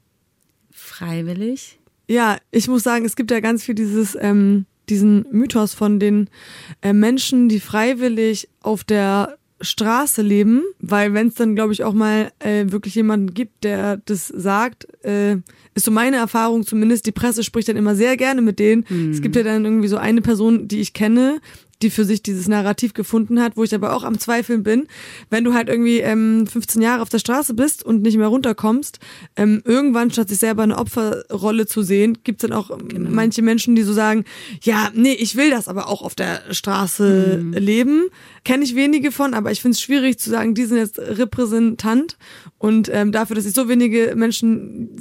Freiwillig? Ja, ich muss sagen, es gibt ja ganz viel diesen Mythos von den Menschen, die freiwillig auf der Straße leben, weil wenn es dann, glaube ich, auch mal wirklich jemanden gibt, der das sagt, ist so meine Erfahrung zumindest, die Presse spricht dann immer sehr gerne mit denen. Es gibt ja dann irgendwie so eine Person, die ich kenne, die für sich dieses Narrativ gefunden hat, wo ich aber auch am Zweifeln bin, wenn du halt irgendwie 15 Jahre auf der Straße bist und nicht mehr runterkommst, irgendwann, statt sich selber eine Opferrolle zu sehen, gibt's dann auch manche Menschen, die so sagen, ja, nee, ich will das aber auch auf der Straße leben. Kenne ich wenige von, aber ich finde es schwierig zu sagen, die sind jetzt Repräsentant und dafür, dass ich so wenige Menschen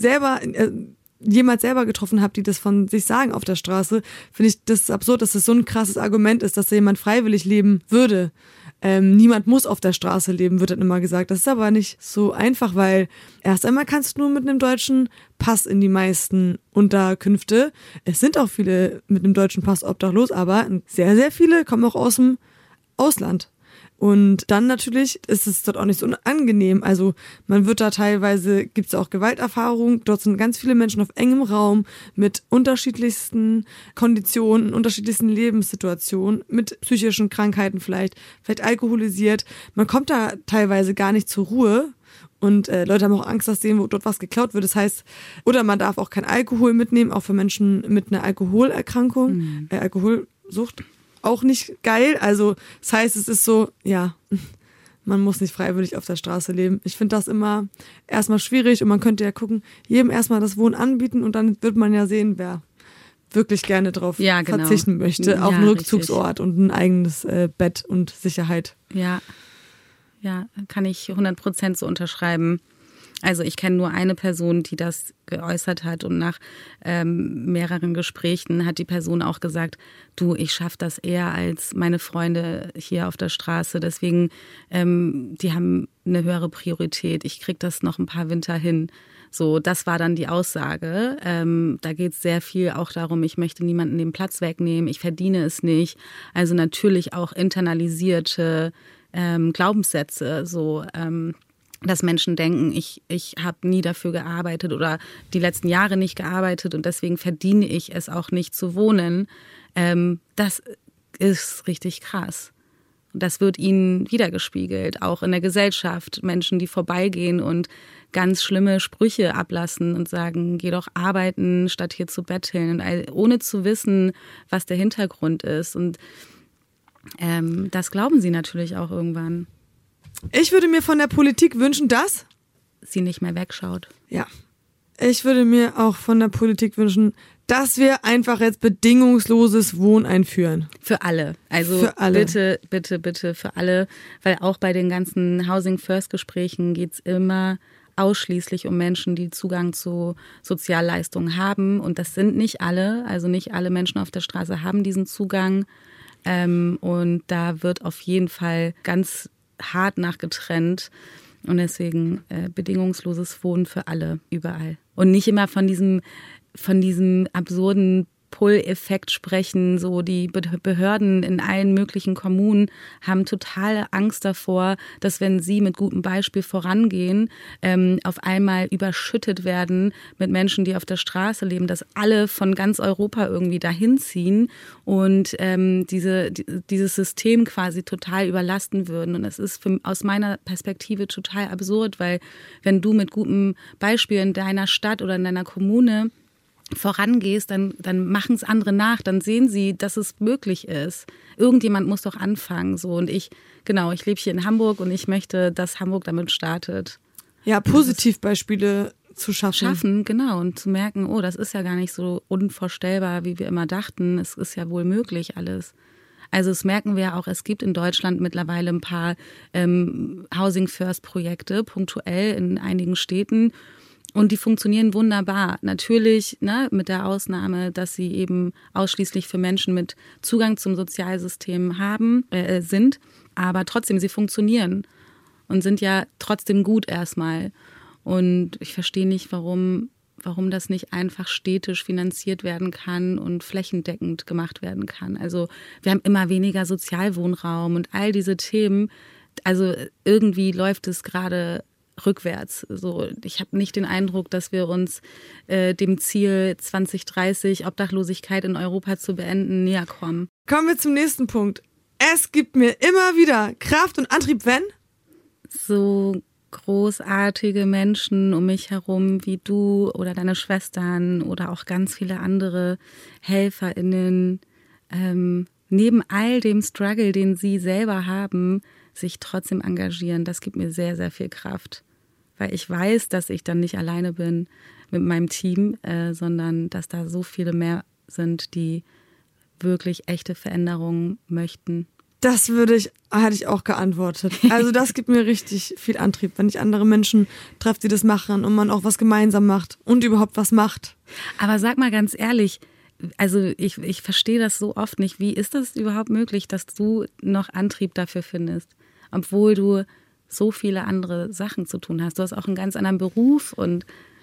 jemals selber getroffen habe, die das von sich sagen auf der Straße, finde ich das absurd, dass das so ein krasses Argument ist, dass da jemand freiwillig leben würde. Niemand muss auf der Straße leben, wird dann immer gesagt. Das ist aber nicht so einfach, weil erst einmal kannst du nur mit einem deutschen Pass in die meisten Unterkünfte. Es sind auch viele mit einem deutschen Pass obdachlos, aber sehr, sehr viele kommen auch aus dem Ausland. Und dann natürlich ist es dort auch nicht so angenehm. Also man wird da teilweise, gibt es auch Gewalterfahrungen. Dort sind ganz viele Menschen auf engem Raum mit unterschiedlichsten Konditionen, unterschiedlichsten Lebenssituationen, mit psychischen Krankheiten vielleicht alkoholisiert. Man kommt da teilweise gar nicht zur Ruhe. Und Leute haben auch Angst, dass denen dort was geklaut wird. Das heißt, oder man darf auch kein Alkohol mitnehmen, auch für Menschen mit einer Alkoholerkrankung, Alkoholsucht. Auch nicht geil, also das heißt, es ist so, ja, man muss nicht freiwillig auf der Straße leben. Ich finde das immer erstmal schwierig und man könnte ja gucken, jedem erstmal das Wohnen anbieten und dann wird man ja sehen, wer wirklich gerne drauf verzichten möchte, auf einen Rückzugsort und ein eigenes Bett und Sicherheit. Ja, kann ich 100% so unterschreiben. Also ich kenne nur eine Person, die das geäußert hat und nach mehreren Gesprächen hat die Person auch gesagt, du, ich schaffe das eher als meine Freunde hier auf der Straße, deswegen die haben eine höhere Priorität, ich kriege das noch ein paar Winter hin. So, das war dann die Aussage. Da geht es sehr viel auch darum, ich möchte niemanden den Platz wegnehmen, ich verdiene es nicht. Also natürlich auch internalisierte Glaubenssätze, so dass Menschen denken, ich habe nie dafür gearbeitet oder die letzten Jahre nicht gearbeitet und deswegen verdiene ich es auch nicht zu wohnen. Das ist richtig krass. Und das wird ihnen wiedergespiegelt, auch in der Gesellschaft. Menschen, die vorbeigehen und ganz schlimme Sprüche ablassen und sagen, geh doch arbeiten, statt hier zu betteln. Und ohne zu wissen, was der Hintergrund ist. Und Das glauben sie natürlich auch irgendwann. Ich würde mir von der Politik wünschen, dass sie nicht mehr wegschaut. Ja. Ich würde mir auch von der Politik wünschen, dass wir einfach jetzt bedingungsloses Wohnen einführen. Für alle. Also für alle. Bitte, bitte, bitte für alle. Weil auch bei den ganzen Housing First Gesprächen geht es immer ausschließlich um Menschen, die Zugang zu Sozialleistungen haben. Und das sind nicht alle. Also nicht alle Menschen auf der Straße haben diesen Zugang. Und da wird auf jeden Fall ganz hart nachgetrennt. Und deswegen bedingungsloses Wohnen für alle, überall. Und nicht immer von diesem absurden Pull-Effekt sprechen. So die Behörden in allen möglichen Kommunen haben totale Angst davor, dass wenn sie mit gutem Beispiel vorangehen, auf einmal überschüttet werden mit Menschen, die auf der Straße leben, dass alle von ganz Europa irgendwie dahin ziehen und dieses System quasi total überlasten würden. Und das ist aus meiner Perspektive total absurd, weil wenn du mit gutem Beispiel in deiner Stadt oder in deiner Kommune vorangehst, dann machen es andere nach, dann sehen sie, dass es möglich ist. Irgendjemand muss doch anfangen. So. Und ich lebe hier in Hamburg und ich möchte, dass Hamburg damit startet. Ja, Positivbeispiele zu schaffen. Genau. Und zu merken, oh, das ist ja gar nicht so unvorstellbar, wie wir immer dachten. Es ist ja wohl möglich alles. Also das merken wir auch, es gibt in Deutschland mittlerweile ein paar Housing First Projekte, punktuell in einigen Städten. Und die funktionieren wunderbar. Natürlich mit der Ausnahme, dass sie eben ausschließlich für Menschen mit Zugang zum Sozialsystem sind. Aber trotzdem, sie funktionieren und sind ja trotzdem gut erstmal. Und ich verstehe nicht, warum das nicht einfach städtisch finanziert werden kann und flächendeckend gemacht werden kann. Also wir haben immer weniger Sozialwohnraum und all diese Themen. Also irgendwie läuft es gerade rückwärts. So, ich habe nicht den Eindruck, dass wir uns dem Ziel 2030 Obdachlosigkeit in Europa zu beenden näher kommen. Kommen wir zum nächsten Punkt. Es gibt mir immer wieder Kraft und Antrieb, wenn so großartige Menschen um mich herum wie du oder deine Schwestern oder auch ganz viele andere HelferInnen neben all dem Struggle, den sie selber haben, sich trotzdem engagieren. Das gibt mir sehr, sehr viel Kraft. Weil ich weiß, dass ich dann nicht alleine bin mit meinem Team, sondern dass da so viele mehr sind, die wirklich echte Veränderungen möchten. Das hatte ich auch geantwortet. Also das gibt mir richtig viel Antrieb, wenn ich andere Menschen treffe, die das machen und man auch was gemeinsam macht und überhaupt was macht. Aber sag mal ganz ehrlich, also ich verstehe das so oft nicht. Wie ist das überhaupt möglich, dass du noch Antrieb dafür findest, obwohl du so viele andere Sachen zu tun hast? Du hast auch einen ganz anderen Beruf und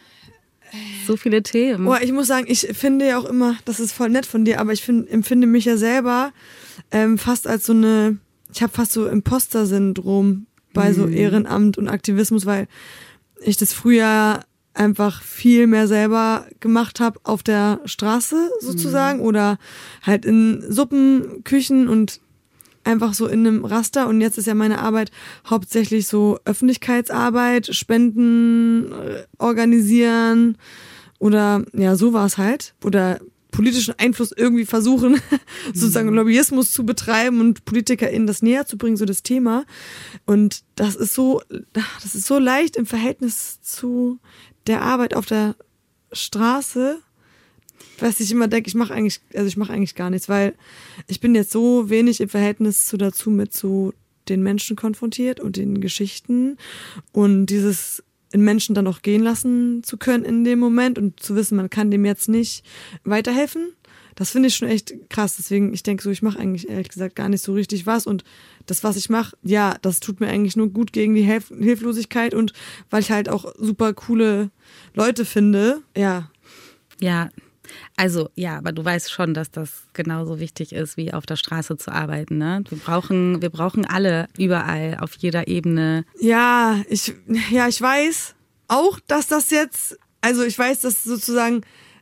so viele Themen. Oh, ich muss sagen, ich finde ja auch immer, das ist voll nett von dir, aber ich empfinde mich ja selber fast als ich habe fast so Imposter-Syndrom bei so Ehrenamt und Aktivismus, weil ich das früher einfach viel mehr selber gemacht habe auf der Straße sozusagen oder halt in Suppenküchen und einfach so in einem Raster. Und jetzt ist ja meine Arbeit hauptsächlich so Öffentlichkeitsarbeit, Spenden organisieren oder ja, sowas halt. Oder politischen Einfluss irgendwie versuchen, sozusagen Lobbyismus zu betreiben und PolitikerInnen das näher zu bringen, so das Thema. Und das ist so leicht im Verhältnis zu der Arbeit auf der Straße, was ich immer denke, ich mache eigentlich gar nichts, weil ich bin jetzt so wenig im Verhältnis dazu mit so den Menschen konfrontiert und den Geschichten und dieses in Menschen dann auch gehen lassen zu können in dem Moment und zu wissen, man kann dem jetzt nicht weiterhelfen. Das finde ich schon echt krass. Deswegen, ich denke so, ich mache eigentlich ehrlich gesagt gar nicht so richtig was. Und das, was ich mache, ja, das tut mir eigentlich nur gut gegen die Hilflosigkeit und weil ich halt auch super coole Leute finde. Ja. Ja, also ja, aber du weißt schon, dass das genauso wichtig ist, wie auf der Straße zu arbeiten, ne? Wir brauchen alle überall, auf jeder Ebene. Ja, ich weiß auch, dass das jetzt, also ich weiß, dass sozusagen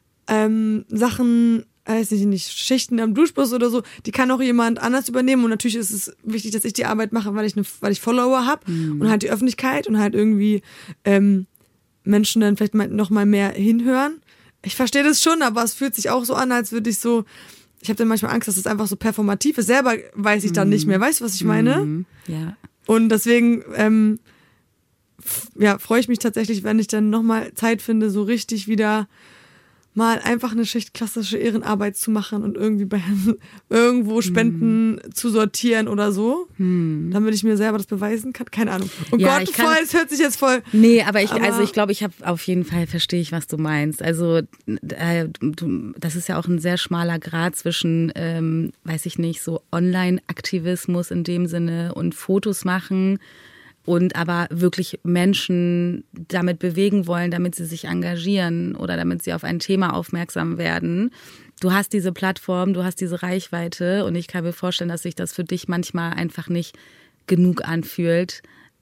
Sachen, weiß ich nicht, Schichten am Duschbus oder so, die kann auch jemand anders übernehmen und natürlich ist es wichtig, dass ich die Arbeit mache, weil ich Follower habe und halt die Öffentlichkeit und halt irgendwie Menschen dann vielleicht noch mal mehr hinhören. Ich verstehe das schon, aber es fühlt sich auch so an, als würde ich so ich habe dann manchmal Angst, dass es einfach so performativ ist. Selber weiß ich dann nicht mehr. Weißt du, was ich meine? Ja. Und deswegen freue ich mich tatsächlich, wenn ich dann nochmal Zeit finde, so richtig wieder mal einfach eine Schicht klassische Ehrenarbeit zu machen und irgendwie irgendwo Spenden zu sortieren oder so, damit ich mir selber das beweisen kann. Keine Ahnung. Oh ja, Gott, es hört sich jetzt voll... Nee, aber ich glaube, ich habe auf jeden Fall, verstehe ich, was du meinst. Also das ist ja auch ein sehr schmaler Grat zwischen, weiß ich nicht, so Online-Aktivismus in dem Sinne und Fotos machen und aber wirklich Menschen damit bewegen wollen, damit sie sich engagieren oder damit sie auf ein Thema aufmerksam werden. Du hast diese Plattform, du hast diese Reichweite und ich kann mir vorstellen, dass sich das für dich manchmal einfach nicht genug anfühlt,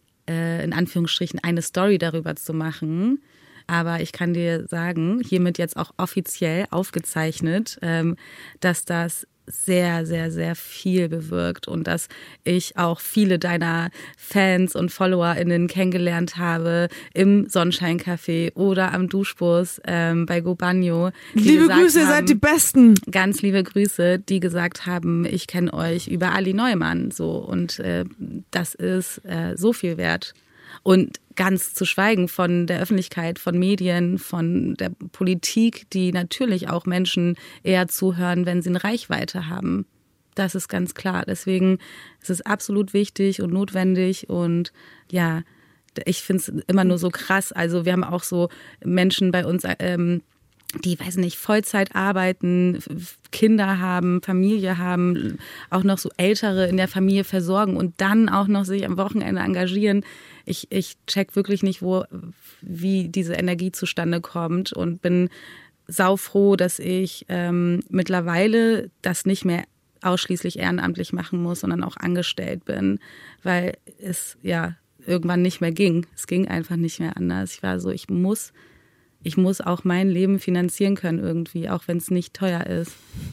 in Anführungsstrichen eine Story darüber zu machen. Aber ich kann dir sagen, hiermit jetzt auch offiziell aufgezeichnet, dass das sehr, sehr, sehr viel bewirkt und dass ich auch viele deiner Fans und FollowerInnen kennengelernt habe im Sonnenschein-Café oder am Duschbus bei Go Bagno. Liebe Grüße, ihr seid die Besten. Ganz liebe Grüße, die gesagt haben, ich kenne euch über Ali Neumann. So, und das ist so viel wert. Und ganz zu schweigen von der Öffentlichkeit, von Medien, von der Politik, die natürlich auch Menschen eher zuhören, wenn sie eine Reichweite haben. Das ist ganz klar. Deswegen ist es absolut wichtig und notwendig und ja, ich finde es immer nur so krass. Also wir haben auch so Menschen bei uns, die, weiß nicht, Vollzeit arbeiten, Kinder haben, Familie haben, auch noch so Ältere in der Familie versorgen und dann auch noch sich am Wochenende engagieren. Ich check wirklich nicht, wie diese Energie zustande kommt und bin saufroh, dass ich mittlerweile das nicht mehr ausschließlich ehrenamtlich machen muss, sondern auch angestellt bin, weil es ja irgendwann nicht mehr ging. Es ging einfach nicht mehr anders. Ich war so, ich muss auch mein Leben finanzieren können irgendwie, auch wenn es nicht teuer ist.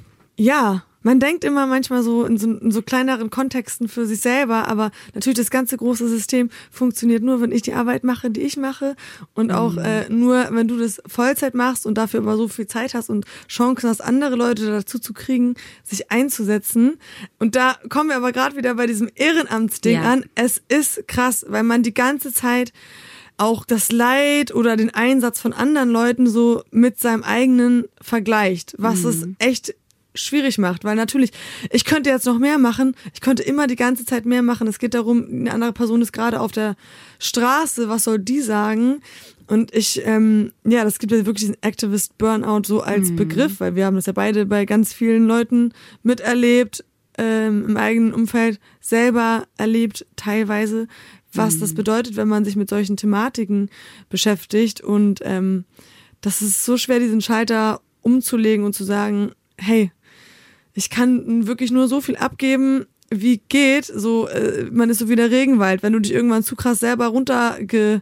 Ja, man denkt immer manchmal so in so kleineren Kontexten für sich selber, aber natürlich das ganze große System funktioniert nur, wenn ich die Arbeit mache, die ich mache und auch nur, wenn du das Vollzeit machst und dafür aber so viel Zeit hast und Chancen hast, andere Leute dazu zu kriegen, sich einzusetzen. Und da kommen wir aber gerade wieder bei diesem Ehrenamtsding an. Es ist krass, weil man die ganze Zeit auch das Leid oder den Einsatz von anderen Leuten so mit seinem eigenen vergleicht, was es echt schwierig macht, weil natürlich, ich könnte jetzt noch mehr machen, ich könnte immer die ganze Zeit mehr machen, es geht darum, eine andere Person ist gerade auf der Straße, was soll die sagen? Und das gibt ja wirklich diesen Activist Burnout so als Begriff, weil wir haben das ja beide bei ganz vielen Leuten miterlebt, im eigenen Umfeld selber erlebt, teilweise, was das bedeutet, wenn man sich mit solchen Thematiken beschäftigt. Und das ist so schwer, diesen Schalter umzulegen und zu sagen, hey, ich kann wirklich nur so viel abgeben, wie geht. So, man ist so wie der Regenwald. Wenn du dich irgendwann zu krass selber runtergeforstet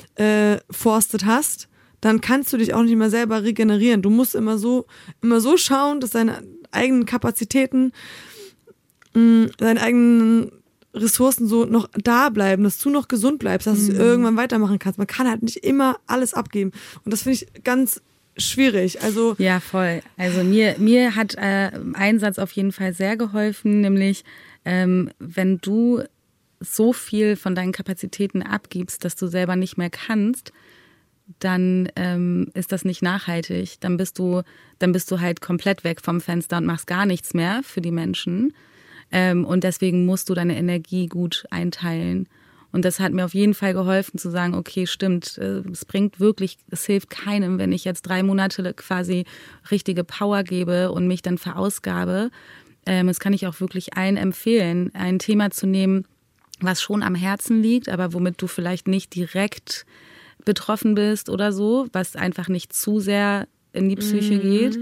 hast, dann kannst du dich auch nicht mehr selber regenerieren. Du musst immer so schauen, dass deine eigenen Kapazitäten, deine eigenen Ressourcen so noch da bleiben, dass du noch gesund bleibst, dass du irgendwann weitermachen kannst. Man kann halt nicht immer alles abgeben. Und das finde ich ganz schwierig. Also ja, voll. Also mir hat ein Satz auf jeden Fall sehr geholfen, nämlich wenn du so viel von deinen Kapazitäten abgibst, dass du selber nicht mehr kannst, dann ist das nicht nachhaltig. Dann bist du halt komplett weg vom Fenster und machst gar nichts mehr für die Menschen. Und deswegen musst du deine Energie gut einteilen. Und das hat mir auf jeden Fall geholfen zu sagen, okay, stimmt, es hilft keinem, wenn ich jetzt 3 Monate quasi richtige Power gebe und mich dann verausgabe. Das kann ich auch wirklich allen empfehlen, ein Thema zu nehmen, was schon am Herzen liegt, aber womit du vielleicht nicht direkt betroffen bist oder so, was einfach nicht zu sehr in die Psyche geht.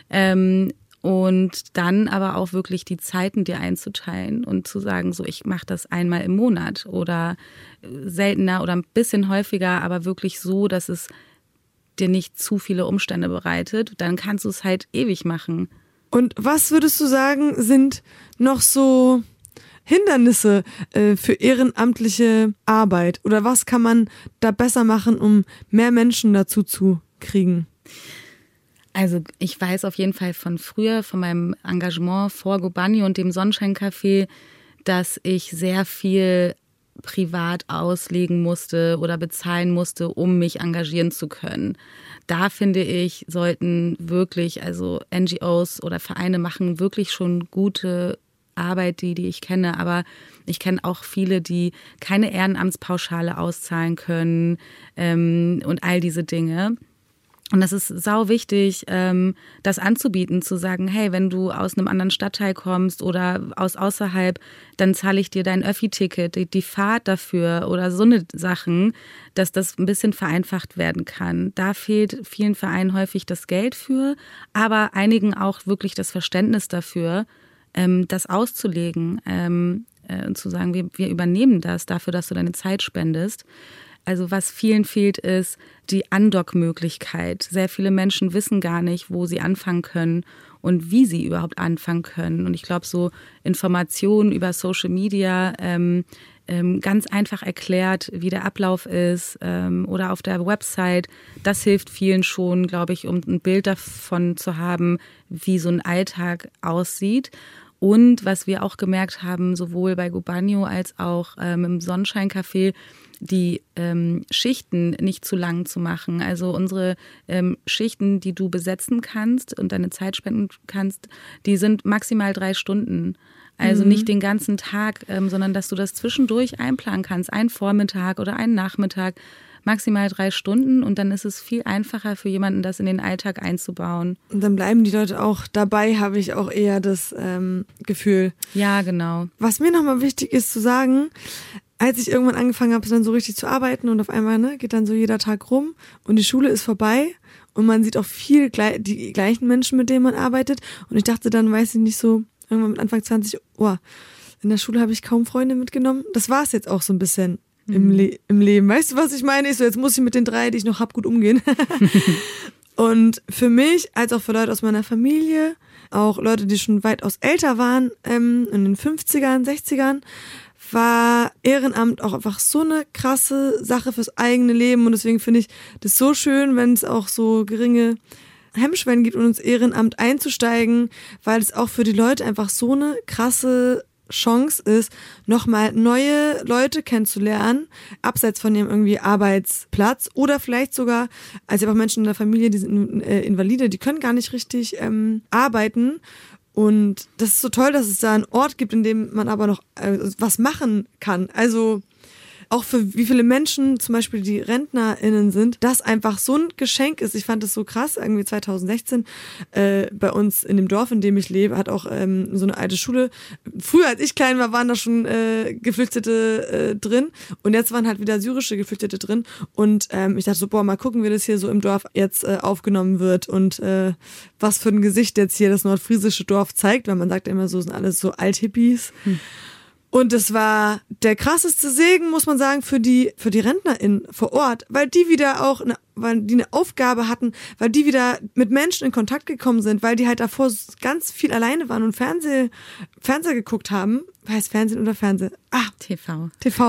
Und dann aber auch wirklich die Zeiten dir einzuteilen und zu sagen, so ich mache das einmal im Monat oder seltener oder ein bisschen häufiger, aber wirklich so, dass es dir nicht zu viele Umstände bereitet. Dann kannst du es halt ewig machen. Und was würdest du sagen, sind noch so Hindernisse für ehrenamtliche Arbeit? Oder was kann man da besser machen, um mehr Menschen dazu zu kriegen? Also ich weiß auf jeden Fall von früher, von meinem Engagement vor Gobagno und dem Sonnenscheincafé, dass ich sehr viel privat auslegen musste oder bezahlen musste, um mich engagieren zu können. Da finde ich, sollten wirklich, also NGOs oder Vereine machen wirklich schon gute Arbeit, die ich kenne, aber ich kenne auch viele, die keine Ehrenamtspauschale auszahlen können und all diese Dinge. Und das ist sau wichtig, das anzubieten, zu sagen, hey, wenn du aus einem anderen Stadtteil kommst oder aus außerhalb, dann zahle ich dir dein Öffi-Ticket, die Fahrt dafür oder so eine Sachen, dass das ein bisschen vereinfacht werden kann. Da fehlt vielen Vereinen häufig das Geld für, aber einigen auch wirklich das Verständnis dafür, das auszulegen und zu sagen, wir übernehmen das dafür, dass du deine Zeit spendest. Also was vielen fehlt, ist die Andock-Möglichkeit. Sehr viele Menschen wissen gar nicht, wo sie anfangen können und wie sie überhaupt anfangen können. Und ich glaube, so Informationen über Social Media, ganz einfach erklärt, wie der Ablauf ist oder auf der Website, das hilft vielen schon, glaube ich, um ein Bild davon zu haben, wie so ein Alltag aussieht. Und was wir auch gemerkt haben, sowohl bei Gobagno als auch im Sonnenscheincafé, die Schichten nicht zu lang zu machen. Also unsere Schichten, die du besetzen kannst und deine Zeit spenden kannst, die sind maximal 3 Stunden. Also nicht den ganzen Tag, sondern dass du das zwischendurch einplanen kannst. Einen Vormittag oder einen Nachmittag, maximal 3 Stunden. Und dann ist es viel einfacher für jemanden, das in den Alltag einzubauen. Und dann bleiben die Leute auch dabei, habe ich auch eher das Gefühl. Ja, genau. Was mir nochmal wichtig ist zu sagen, als ich irgendwann angefangen habe, dann so richtig zu arbeiten und auf einmal geht dann so jeder Tag rum und die Schule ist vorbei und man sieht auch viel die gleichen Menschen, mit denen man arbeitet. Und ich dachte dann, weiß ich nicht, so irgendwann mit Anfang 20, in der Schule habe ich kaum Freunde mitgenommen. Das war es jetzt auch so ein bisschen im Leben. Weißt du, was ich meine? Ich so, jetzt muss ich mit den 3, die ich noch hab, gut umgehen. Und für mich, als auch für Leute aus meiner Familie, auch Leute, die schon weitaus älter waren, in den 50ern, 60ern, war Ehrenamt auch einfach so eine krasse Sache fürs eigene Leben. Und deswegen finde ich das so schön, wenn es auch so geringe Hemmschwellen gibt, um ins Ehrenamt einzusteigen, weil es auch für die Leute einfach so eine krasse Chance ist, nochmal neue Leute kennenzulernen, abseits von ihrem irgendwie Arbeitsplatz oder vielleicht sogar, also ich habe auch Menschen in der Familie, die sind Invalide, die können gar nicht richtig arbeiten. Und das ist so toll, dass es da einen Ort gibt, in dem man aber noch was machen kann. Also auch für wie viele Menschen, zum Beispiel die RentnerInnen sind, das einfach so ein Geschenk ist. Ich fand das so krass, irgendwie 2016 bei uns in dem Dorf, in dem ich lebe, hat auch so eine alte Schule. Früher, als ich klein war, waren da schon Geflüchtete drin und jetzt waren halt wieder syrische Geflüchtete drin. Und ich dachte so, mal gucken, wie das hier so im Dorf jetzt aufgenommen wird und was für ein Gesicht jetzt hier das nordfriesische Dorf zeigt, weil man sagt ja immer so, sind alles so Althippies. Und es war der krasseste Segen, muss man sagen, für die RentnerInnen vor Ort, weil die wieder auch weil die eine Aufgabe hatten, weil die wieder mit Menschen in Kontakt gekommen sind, weil die halt davor ganz viel alleine waren und Fernseher geguckt haben. Heißt Fernsehen oder Fernseh? TV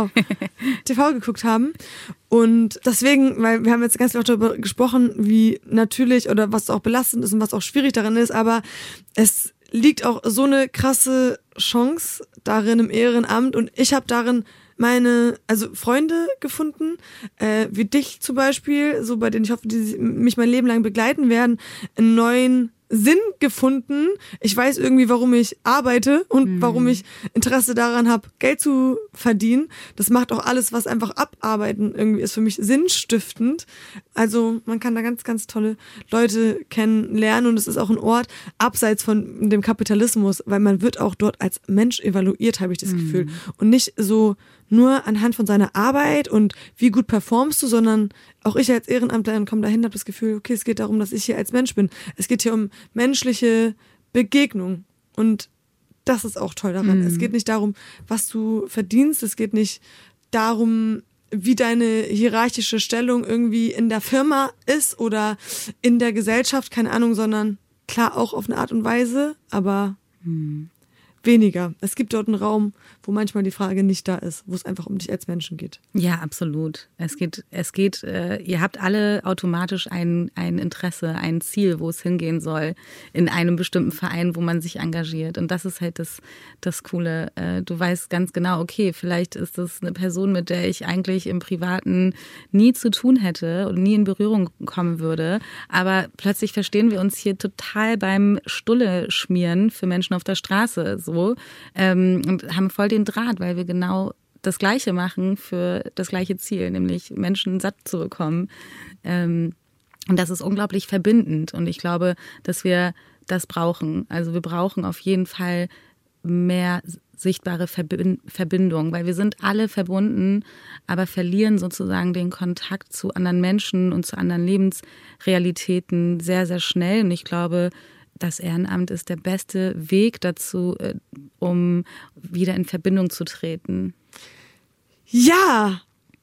geguckt haben. Und deswegen, weil wir haben jetzt ganz viel darüber gesprochen, wie natürlich oder was auch belastend ist und was auch schwierig darin ist, aber es liegt auch so eine krasse Chance darin im Ehrenamt und ich habe darin meine Freunde gefunden, wie dich zum Beispiel, so bei denen ich hoffe, die mich mein Leben lang begleiten werden, einen neuen Sinn gefunden. Ich weiß irgendwie, warum ich arbeite und warum ich Interesse daran habe, Geld zu verdienen. Das macht auch alles, was einfach abarbeiten irgendwie ist, für mich sinnstiftend. Also man kann da ganz, ganz tolle Leute kennenlernen und es ist auch ein Ort abseits von dem Kapitalismus, weil man wird auch dort als Mensch evaluiert, habe ich das Gefühl. Und nicht so nur anhand von seiner Arbeit und wie gut performst du, sondern auch ich als Ehrenamtlerin komme dahin, habe das Gefühl, okay, es geht darum, dass ich hier als Mensch bin. Es geht hier um menschliche Begegnung und das ist auch toll daran. Es geht nicht darum, was du verdienst, es geht nicht darum, wie deine hierarchische Stellung irgendwie in der Firma ist oder in der Gesellschaft, keine Ahnung, sondern klar auch auf eine Art und Weise, aber weniger. Es gibt dort einen Raum, wo manchmal die Frage nicht da ist, wo es einfach um dich als Menschen geht. Ja, absolut. Ihr habt alle automatisch ein Interesse, ein Ziel, wo es hingehen soll, in einem bestimmten Verein, wo man sich engagiert. Und das ist halt das Coole. Du weißt ganz genau, okay, vielleicht ist das eine Person, mit der ich eigentlich im Privaten nie zu tun hätte und nie in Berührung kommen würde. Aber plötzlich verstehen wir uns hier total beim Stulle schmieren für Menschen auf der Straße so und haben voll den Draht, weil wir genau das Gleiche machen für das gleiche Ziel, nämlich Menschen satt zu bekommen. Und das ist unglaublich verbindend. Und ich glaube, dass wir das brauchen. Also wir brauchen auf jeden Fall mehr sichtbare Verbindung, weil wir sind alle verbunden, aber verlieren sozusagen den Kontakt zu anderen Menschen und zu anderen Lebensrealitäten sehr, sehr schnell. Und ich glaube, das Ehrenamt ist der beste Weg dazu, um wieder in Verbindung zu treten. Ja,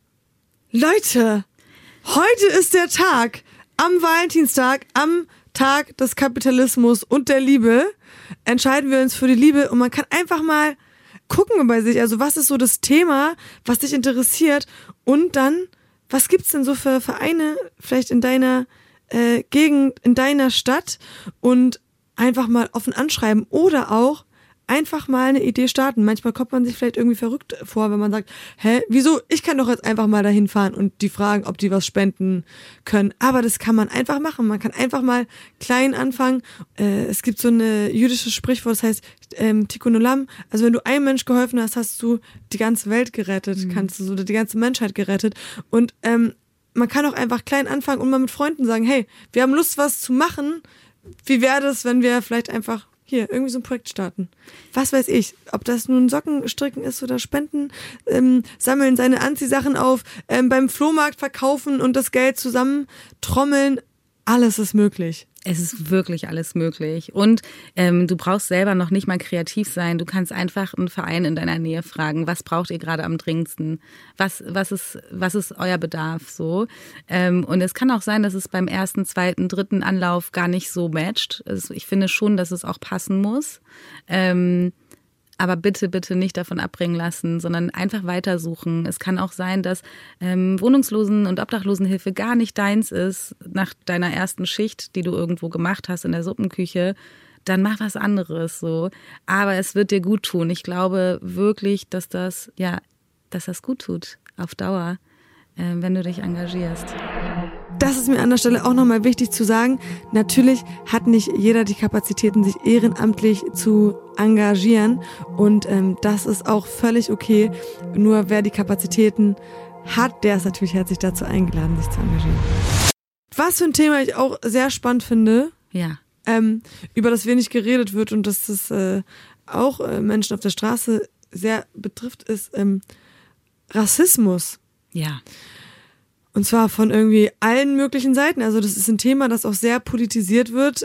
Leute, heute ist der Tag, am Valentinstag, am Tag des Kapitalismus und der Liebe, entscheiden wir uns für die Liebe und man kann einfach mal gucken bei sich, also was ist so das Thema, was dich interessiert und dann, was gibt's denn so für Vereine vielleicht in deiner Gegend, in deiner Stadt und einfach mal offen anschreiben oder auch einfach mal eine Idee starten. Manchmal kommt man sich vielleicht irgendwie verrückt vor, wenn man sagt, wieso? Ich kann doch jetzt einfach mal dahin fahren und die fragen, ob die was spenden können. Aber das kann man einfach machen. Man kann einfach mal klein anfangen. Es gibt so ein jüdisches Sprichwort, das heißt Tikkun Olam. Also wenn du einem Mensch geholfen hast, hast du die ganze Welt gerettet, kannst du so die ganze Menschheit gerettet. Und man kann auch einfach klein anfangen und mal mit Freunden sagen, hey, wir haben Lust, was zu machen. Wie wäre das, wenn wir vielleicht einfach hier irgendwie so ein Projekt starten? Was weiß ich, ob das nun Sockenstricken ist oder Spenden, sammeln seine Anziehsachen auf, beim Flohmarkt verkaufen und das Geld zusammen trommeln. Alles ist möglich. Es ist wirklich alles möglich. Und du brauchst selber noch nicht mal kreativ sein. Du kannst einfach einen Verein in deiner Nähe fragen, was braucht ihr gerade am dringendsten? Was ist euer Bedarf? So. Und es kann auch sein, dass es beim ersten, zweiten, dritten Anlauf gar nicht so matcht. Also ich finde schon, dass es auch passen muss. Aber bitte, bitte nicht davon abbringen lassen, sondern einfach weitersuchen. Es kann auch sein, dass Wohnungslosen- und Obdachlosenhilfe gar nicht deins ist nach deiner ersten Schicht, die du irgendwo gemacht hast in der Suppenküche. Dann mach was anderes so. Aber es wird dir gut tun. Ich glaube wirklich, dass das gut tut auf Dauer, wenn du dich engagierst. Das ist mir an der Stelle auch nochmal wichtig zu sagen. Natürlich hat nicht jeder die Kapazitäten, sich ehrenamtlich zu engagieren. Und das ist auch völlig okay. Nur wer die Kapazitäten hat, der ist natürlich herzlich dazu eingeladen, sich zu engagieren. Was für ein Thema ich auch sehr spannend finde, ja. Über das wenig geredet wird und dass das auch Menschen auf der Straße sehr betrifft, ist Rassismus. Ja. Und zwar von irgendwie allen möglichen Seiten. Also das ist ein Thema, das auch sehr politisiert wird,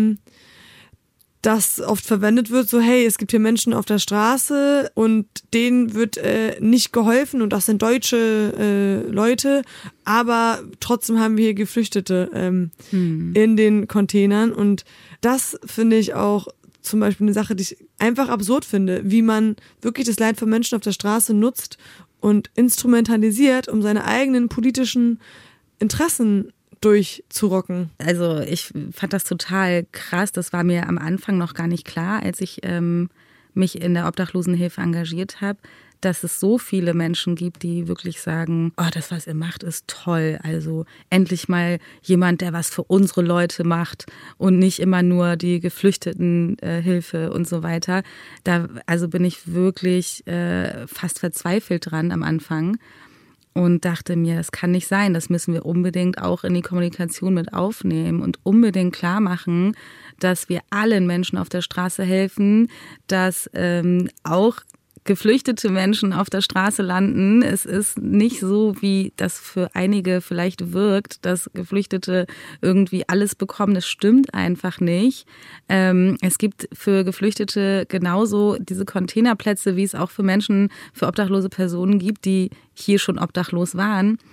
das oft verwendet wird, so hey, es gibt hier Menschen auf der Straße und denen wird nicht geholfen und das sind deutsche Leute, aber trotzdem haben wir hier Geflüchtete in den Containern und das finde ich auch zum Beispiel eine Sache, die ich einfach absurd finde, wie man wirklich das Leid von Menschen auf der Straße nutzt und instrumentalisiert, um seine eigenen politischen Interessen durchzurocken. Also ich fand das total krass. Das war mir am Anfang noch gar nicht klar, als ich mich in der Obdachlosenhilfe engagiert habe, dass es so viele Menschen gibt, die wirklich sagen, oh, das, was ihr macht, ist toll. Also endlich mal jemand, der was für unsere Leute macht und nicht immer nur die Geflüchtetenhilfe und so weiter. Da also bin ich wirklich fast verzweifelt dran am Anfang und dachte mir, das kann nicht sein. Das müssen wir unbedingt auch in die Kommunikation mit aufnehmen und unbedingt klar machen, dass wir allen Menschen auf der Straße helfen, dass auch geflüchtete Menschen auf der Straße landen. Es ist nicht so, wie das für einige vielleicht wirkt, dass Geflüchtete irgendwie alles bekommen. Das stimmt einfach nicht. Es gibt für Geflüchtete genauso diese Containerplätze, wie es auch für Menschen, für obdachlose Personen gibt, die hier schon obdachlos waren.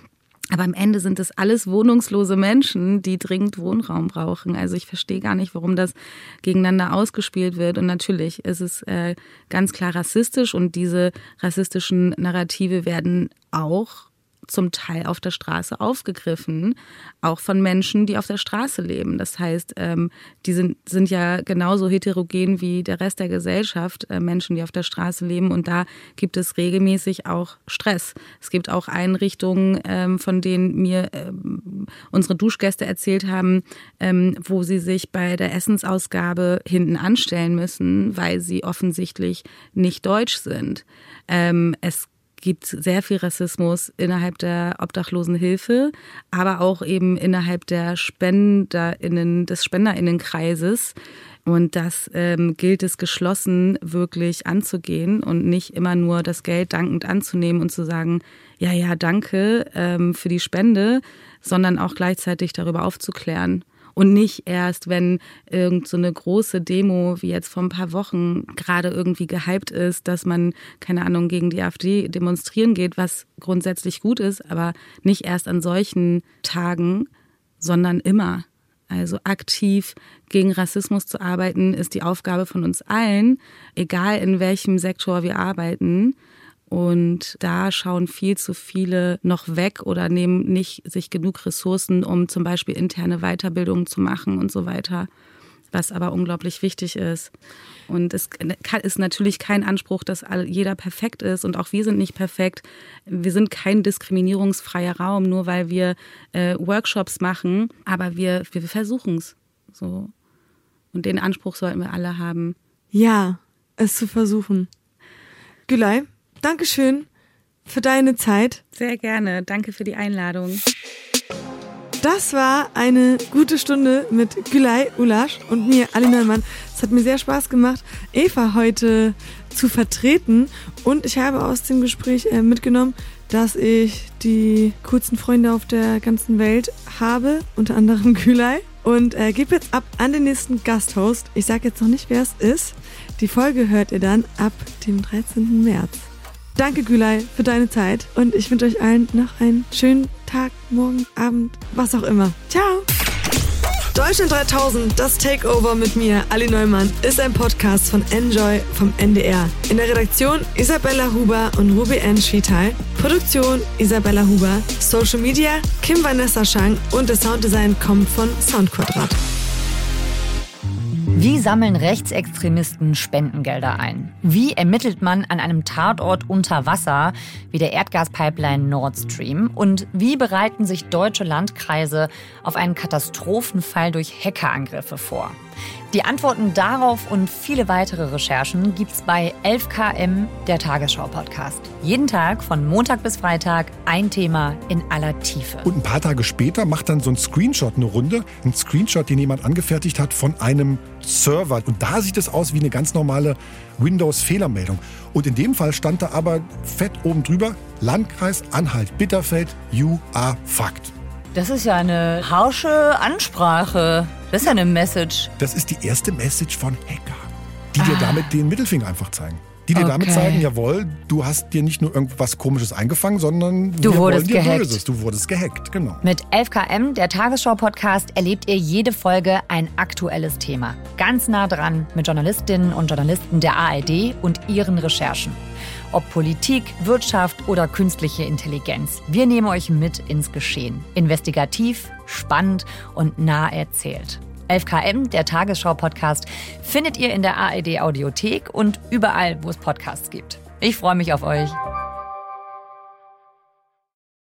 Aber am Ende sind das alles wohnungslose Menschen, die dringend Wohnraum brauchen. Also ich verstehe gar nicht, warum das gegeneinander ausgespielt wird. Und natürlich ist es ganz klar rassistisch und diese rassistischen Narrative werden auch zum Teil auf der Straße aufgegriffen, auch von Menschen, die auf der Straße leben. Das heißt, die sind ja genauso heterogen wie der Rest der Gesellschaft, Menschen, die auf der Straße leben. Und da gibt es regelmäßig auch Stress. Es gibt auch Einrichtungen, von denen mir unsere Duschgäste erzählt haben, wo sie sich bei der Essensausgabe hinten anstellen müssen, weil sie offensichtlich nicht deutsch sind. Es gibt sehr viel Rassismus innerhalb der Obdachlosenhilfe, aber auch eben innerhalb der des SpenderInnenkreises. Und das gilt es geschlossen wirklich anzugehen und nicht immer nur das Geld dankend anzunehmen und zu sagen, ja, danke für die Spende, sondern auch gleichzeitig darüber aufzuklären. Und nicht erst, wenn irgend so eine große Demo, wie jetzt vor ein paar Wochen, gerade irgendwie gehypt ist, dass man, keine Ahnung, gegen die AfD demonstrieren geht, was grundsätzlich gut ist, aber nicht erst an solchen Tagen, sondern immer. Also aktiv gegen Rassismus zu arbeiten, ist die Aufgabe von uns allen, egal in welchem Sektor wir arbeiten. Und da schauen viel zu viele noch weg oder nehmen nicht sich genug Ressourcen, um zum Beispiel interne Weiterbildung zu machen und so weiter, was aber unglaublich wichtig ist. Und es ist natürlich kein Anspruch, dass jeder perfekt ist und auch wir sind nicht perfekt. Wir sind kein diskriminierungsfreier Raum, nur weil wir Workshops machen, aber wir versuchen es so. Und den Anspruch sollten wir alle haben. Ja, es zu versuchen. Gülay, Dankeschön für deine Zeit. Sehr gerne. Danke für die Einladung. Das war eine gute Stunde mit Gülay Ulaş und mir, Ali Neumann. Es hat mir sehr Spaß gemacht, Eva heute zu vertreten. Und ich habe aus dem Gespräch mitgenommen, dass ich die coolsten Freunde auf der ganzen Welt habe, unter anderem Gülay. Und gebe jetzt ab an den nächsten Gasthost. Ich sage jetzt noch nicht, wer es ist. Die Folge hört ihr dann ab dem 13. März. Danke, Gülay, für deine Zeit und ich wünsche euch allen noch einen schönen Tag, morgen, Abend, was auch immer. Ciao! Deutschland 3000, das Takeover mit mir, Ali Neumann, ist ein Podcast von Enjoy vom NDR. In der Redaktion Isabella Huber und Ruby N. Schietal. Produktion Isabella Huber. Social Media Kim Vanessa Schang und das Sounddesign kommt von Soundquadrat. Wie sammeln Rechtsextremisten Spendengelder ein? Wie ermittelt man an einem Tatort unter Wasser wie der Erdgaspipeline Nord Stream? Und wie bereiten sich deutsche Landkreise auf einen Katastrophenfall durch Hackerangriffe vor? Die Antworten darauf und viele weitere Recherchen gibt's bei 11KM, der Tagesschau-Podcast. Jeden Tag von Montag bis Freitag ein Thema in aller Tiefe. Und ein paar Tage später macht dann so ein Screenshot eine Runde. Ein Screenshot, den jemand angefertigt hat von einem Server. Und da sieht es aus wie eine ganz normale Windows-Fehlermeldung. Und in dem Fall stand da aber fett oben drüber, Landkreis Anhalt-Bitterfeld, you are fucked. Das ist ja eine harsche Ansprache. Das ist ja eine Message. Das ist die erste Message von Hacker, die dir damit den Mittelfinger einfach zeigen. Die dir damit zeigen, jawohl, du hast dir nicht nur irgendwas Komisches eingefangen, sondern du wurdest gehackt. Böses. Du wurdest gehackt, genau. Mit 11KM, der Tagesschau-Podcast, erlebt ihr jede Folge ein aktuelles Thema. Ganz nah dran mit Journalistinnen und Journalisten der ARD und ihren Recherchen. Ob Politik, Wirtschaft oder künstliche Intelligenz. Wir nehmen euch mit ins Geschehen. Investigativ, spannend und nah erzählt. 11KM, der Tagesschau-Podcast, findet ihr in der ARD-Audiothek und überall, wo es Podcasts gibt. Ich freue mich auf euch.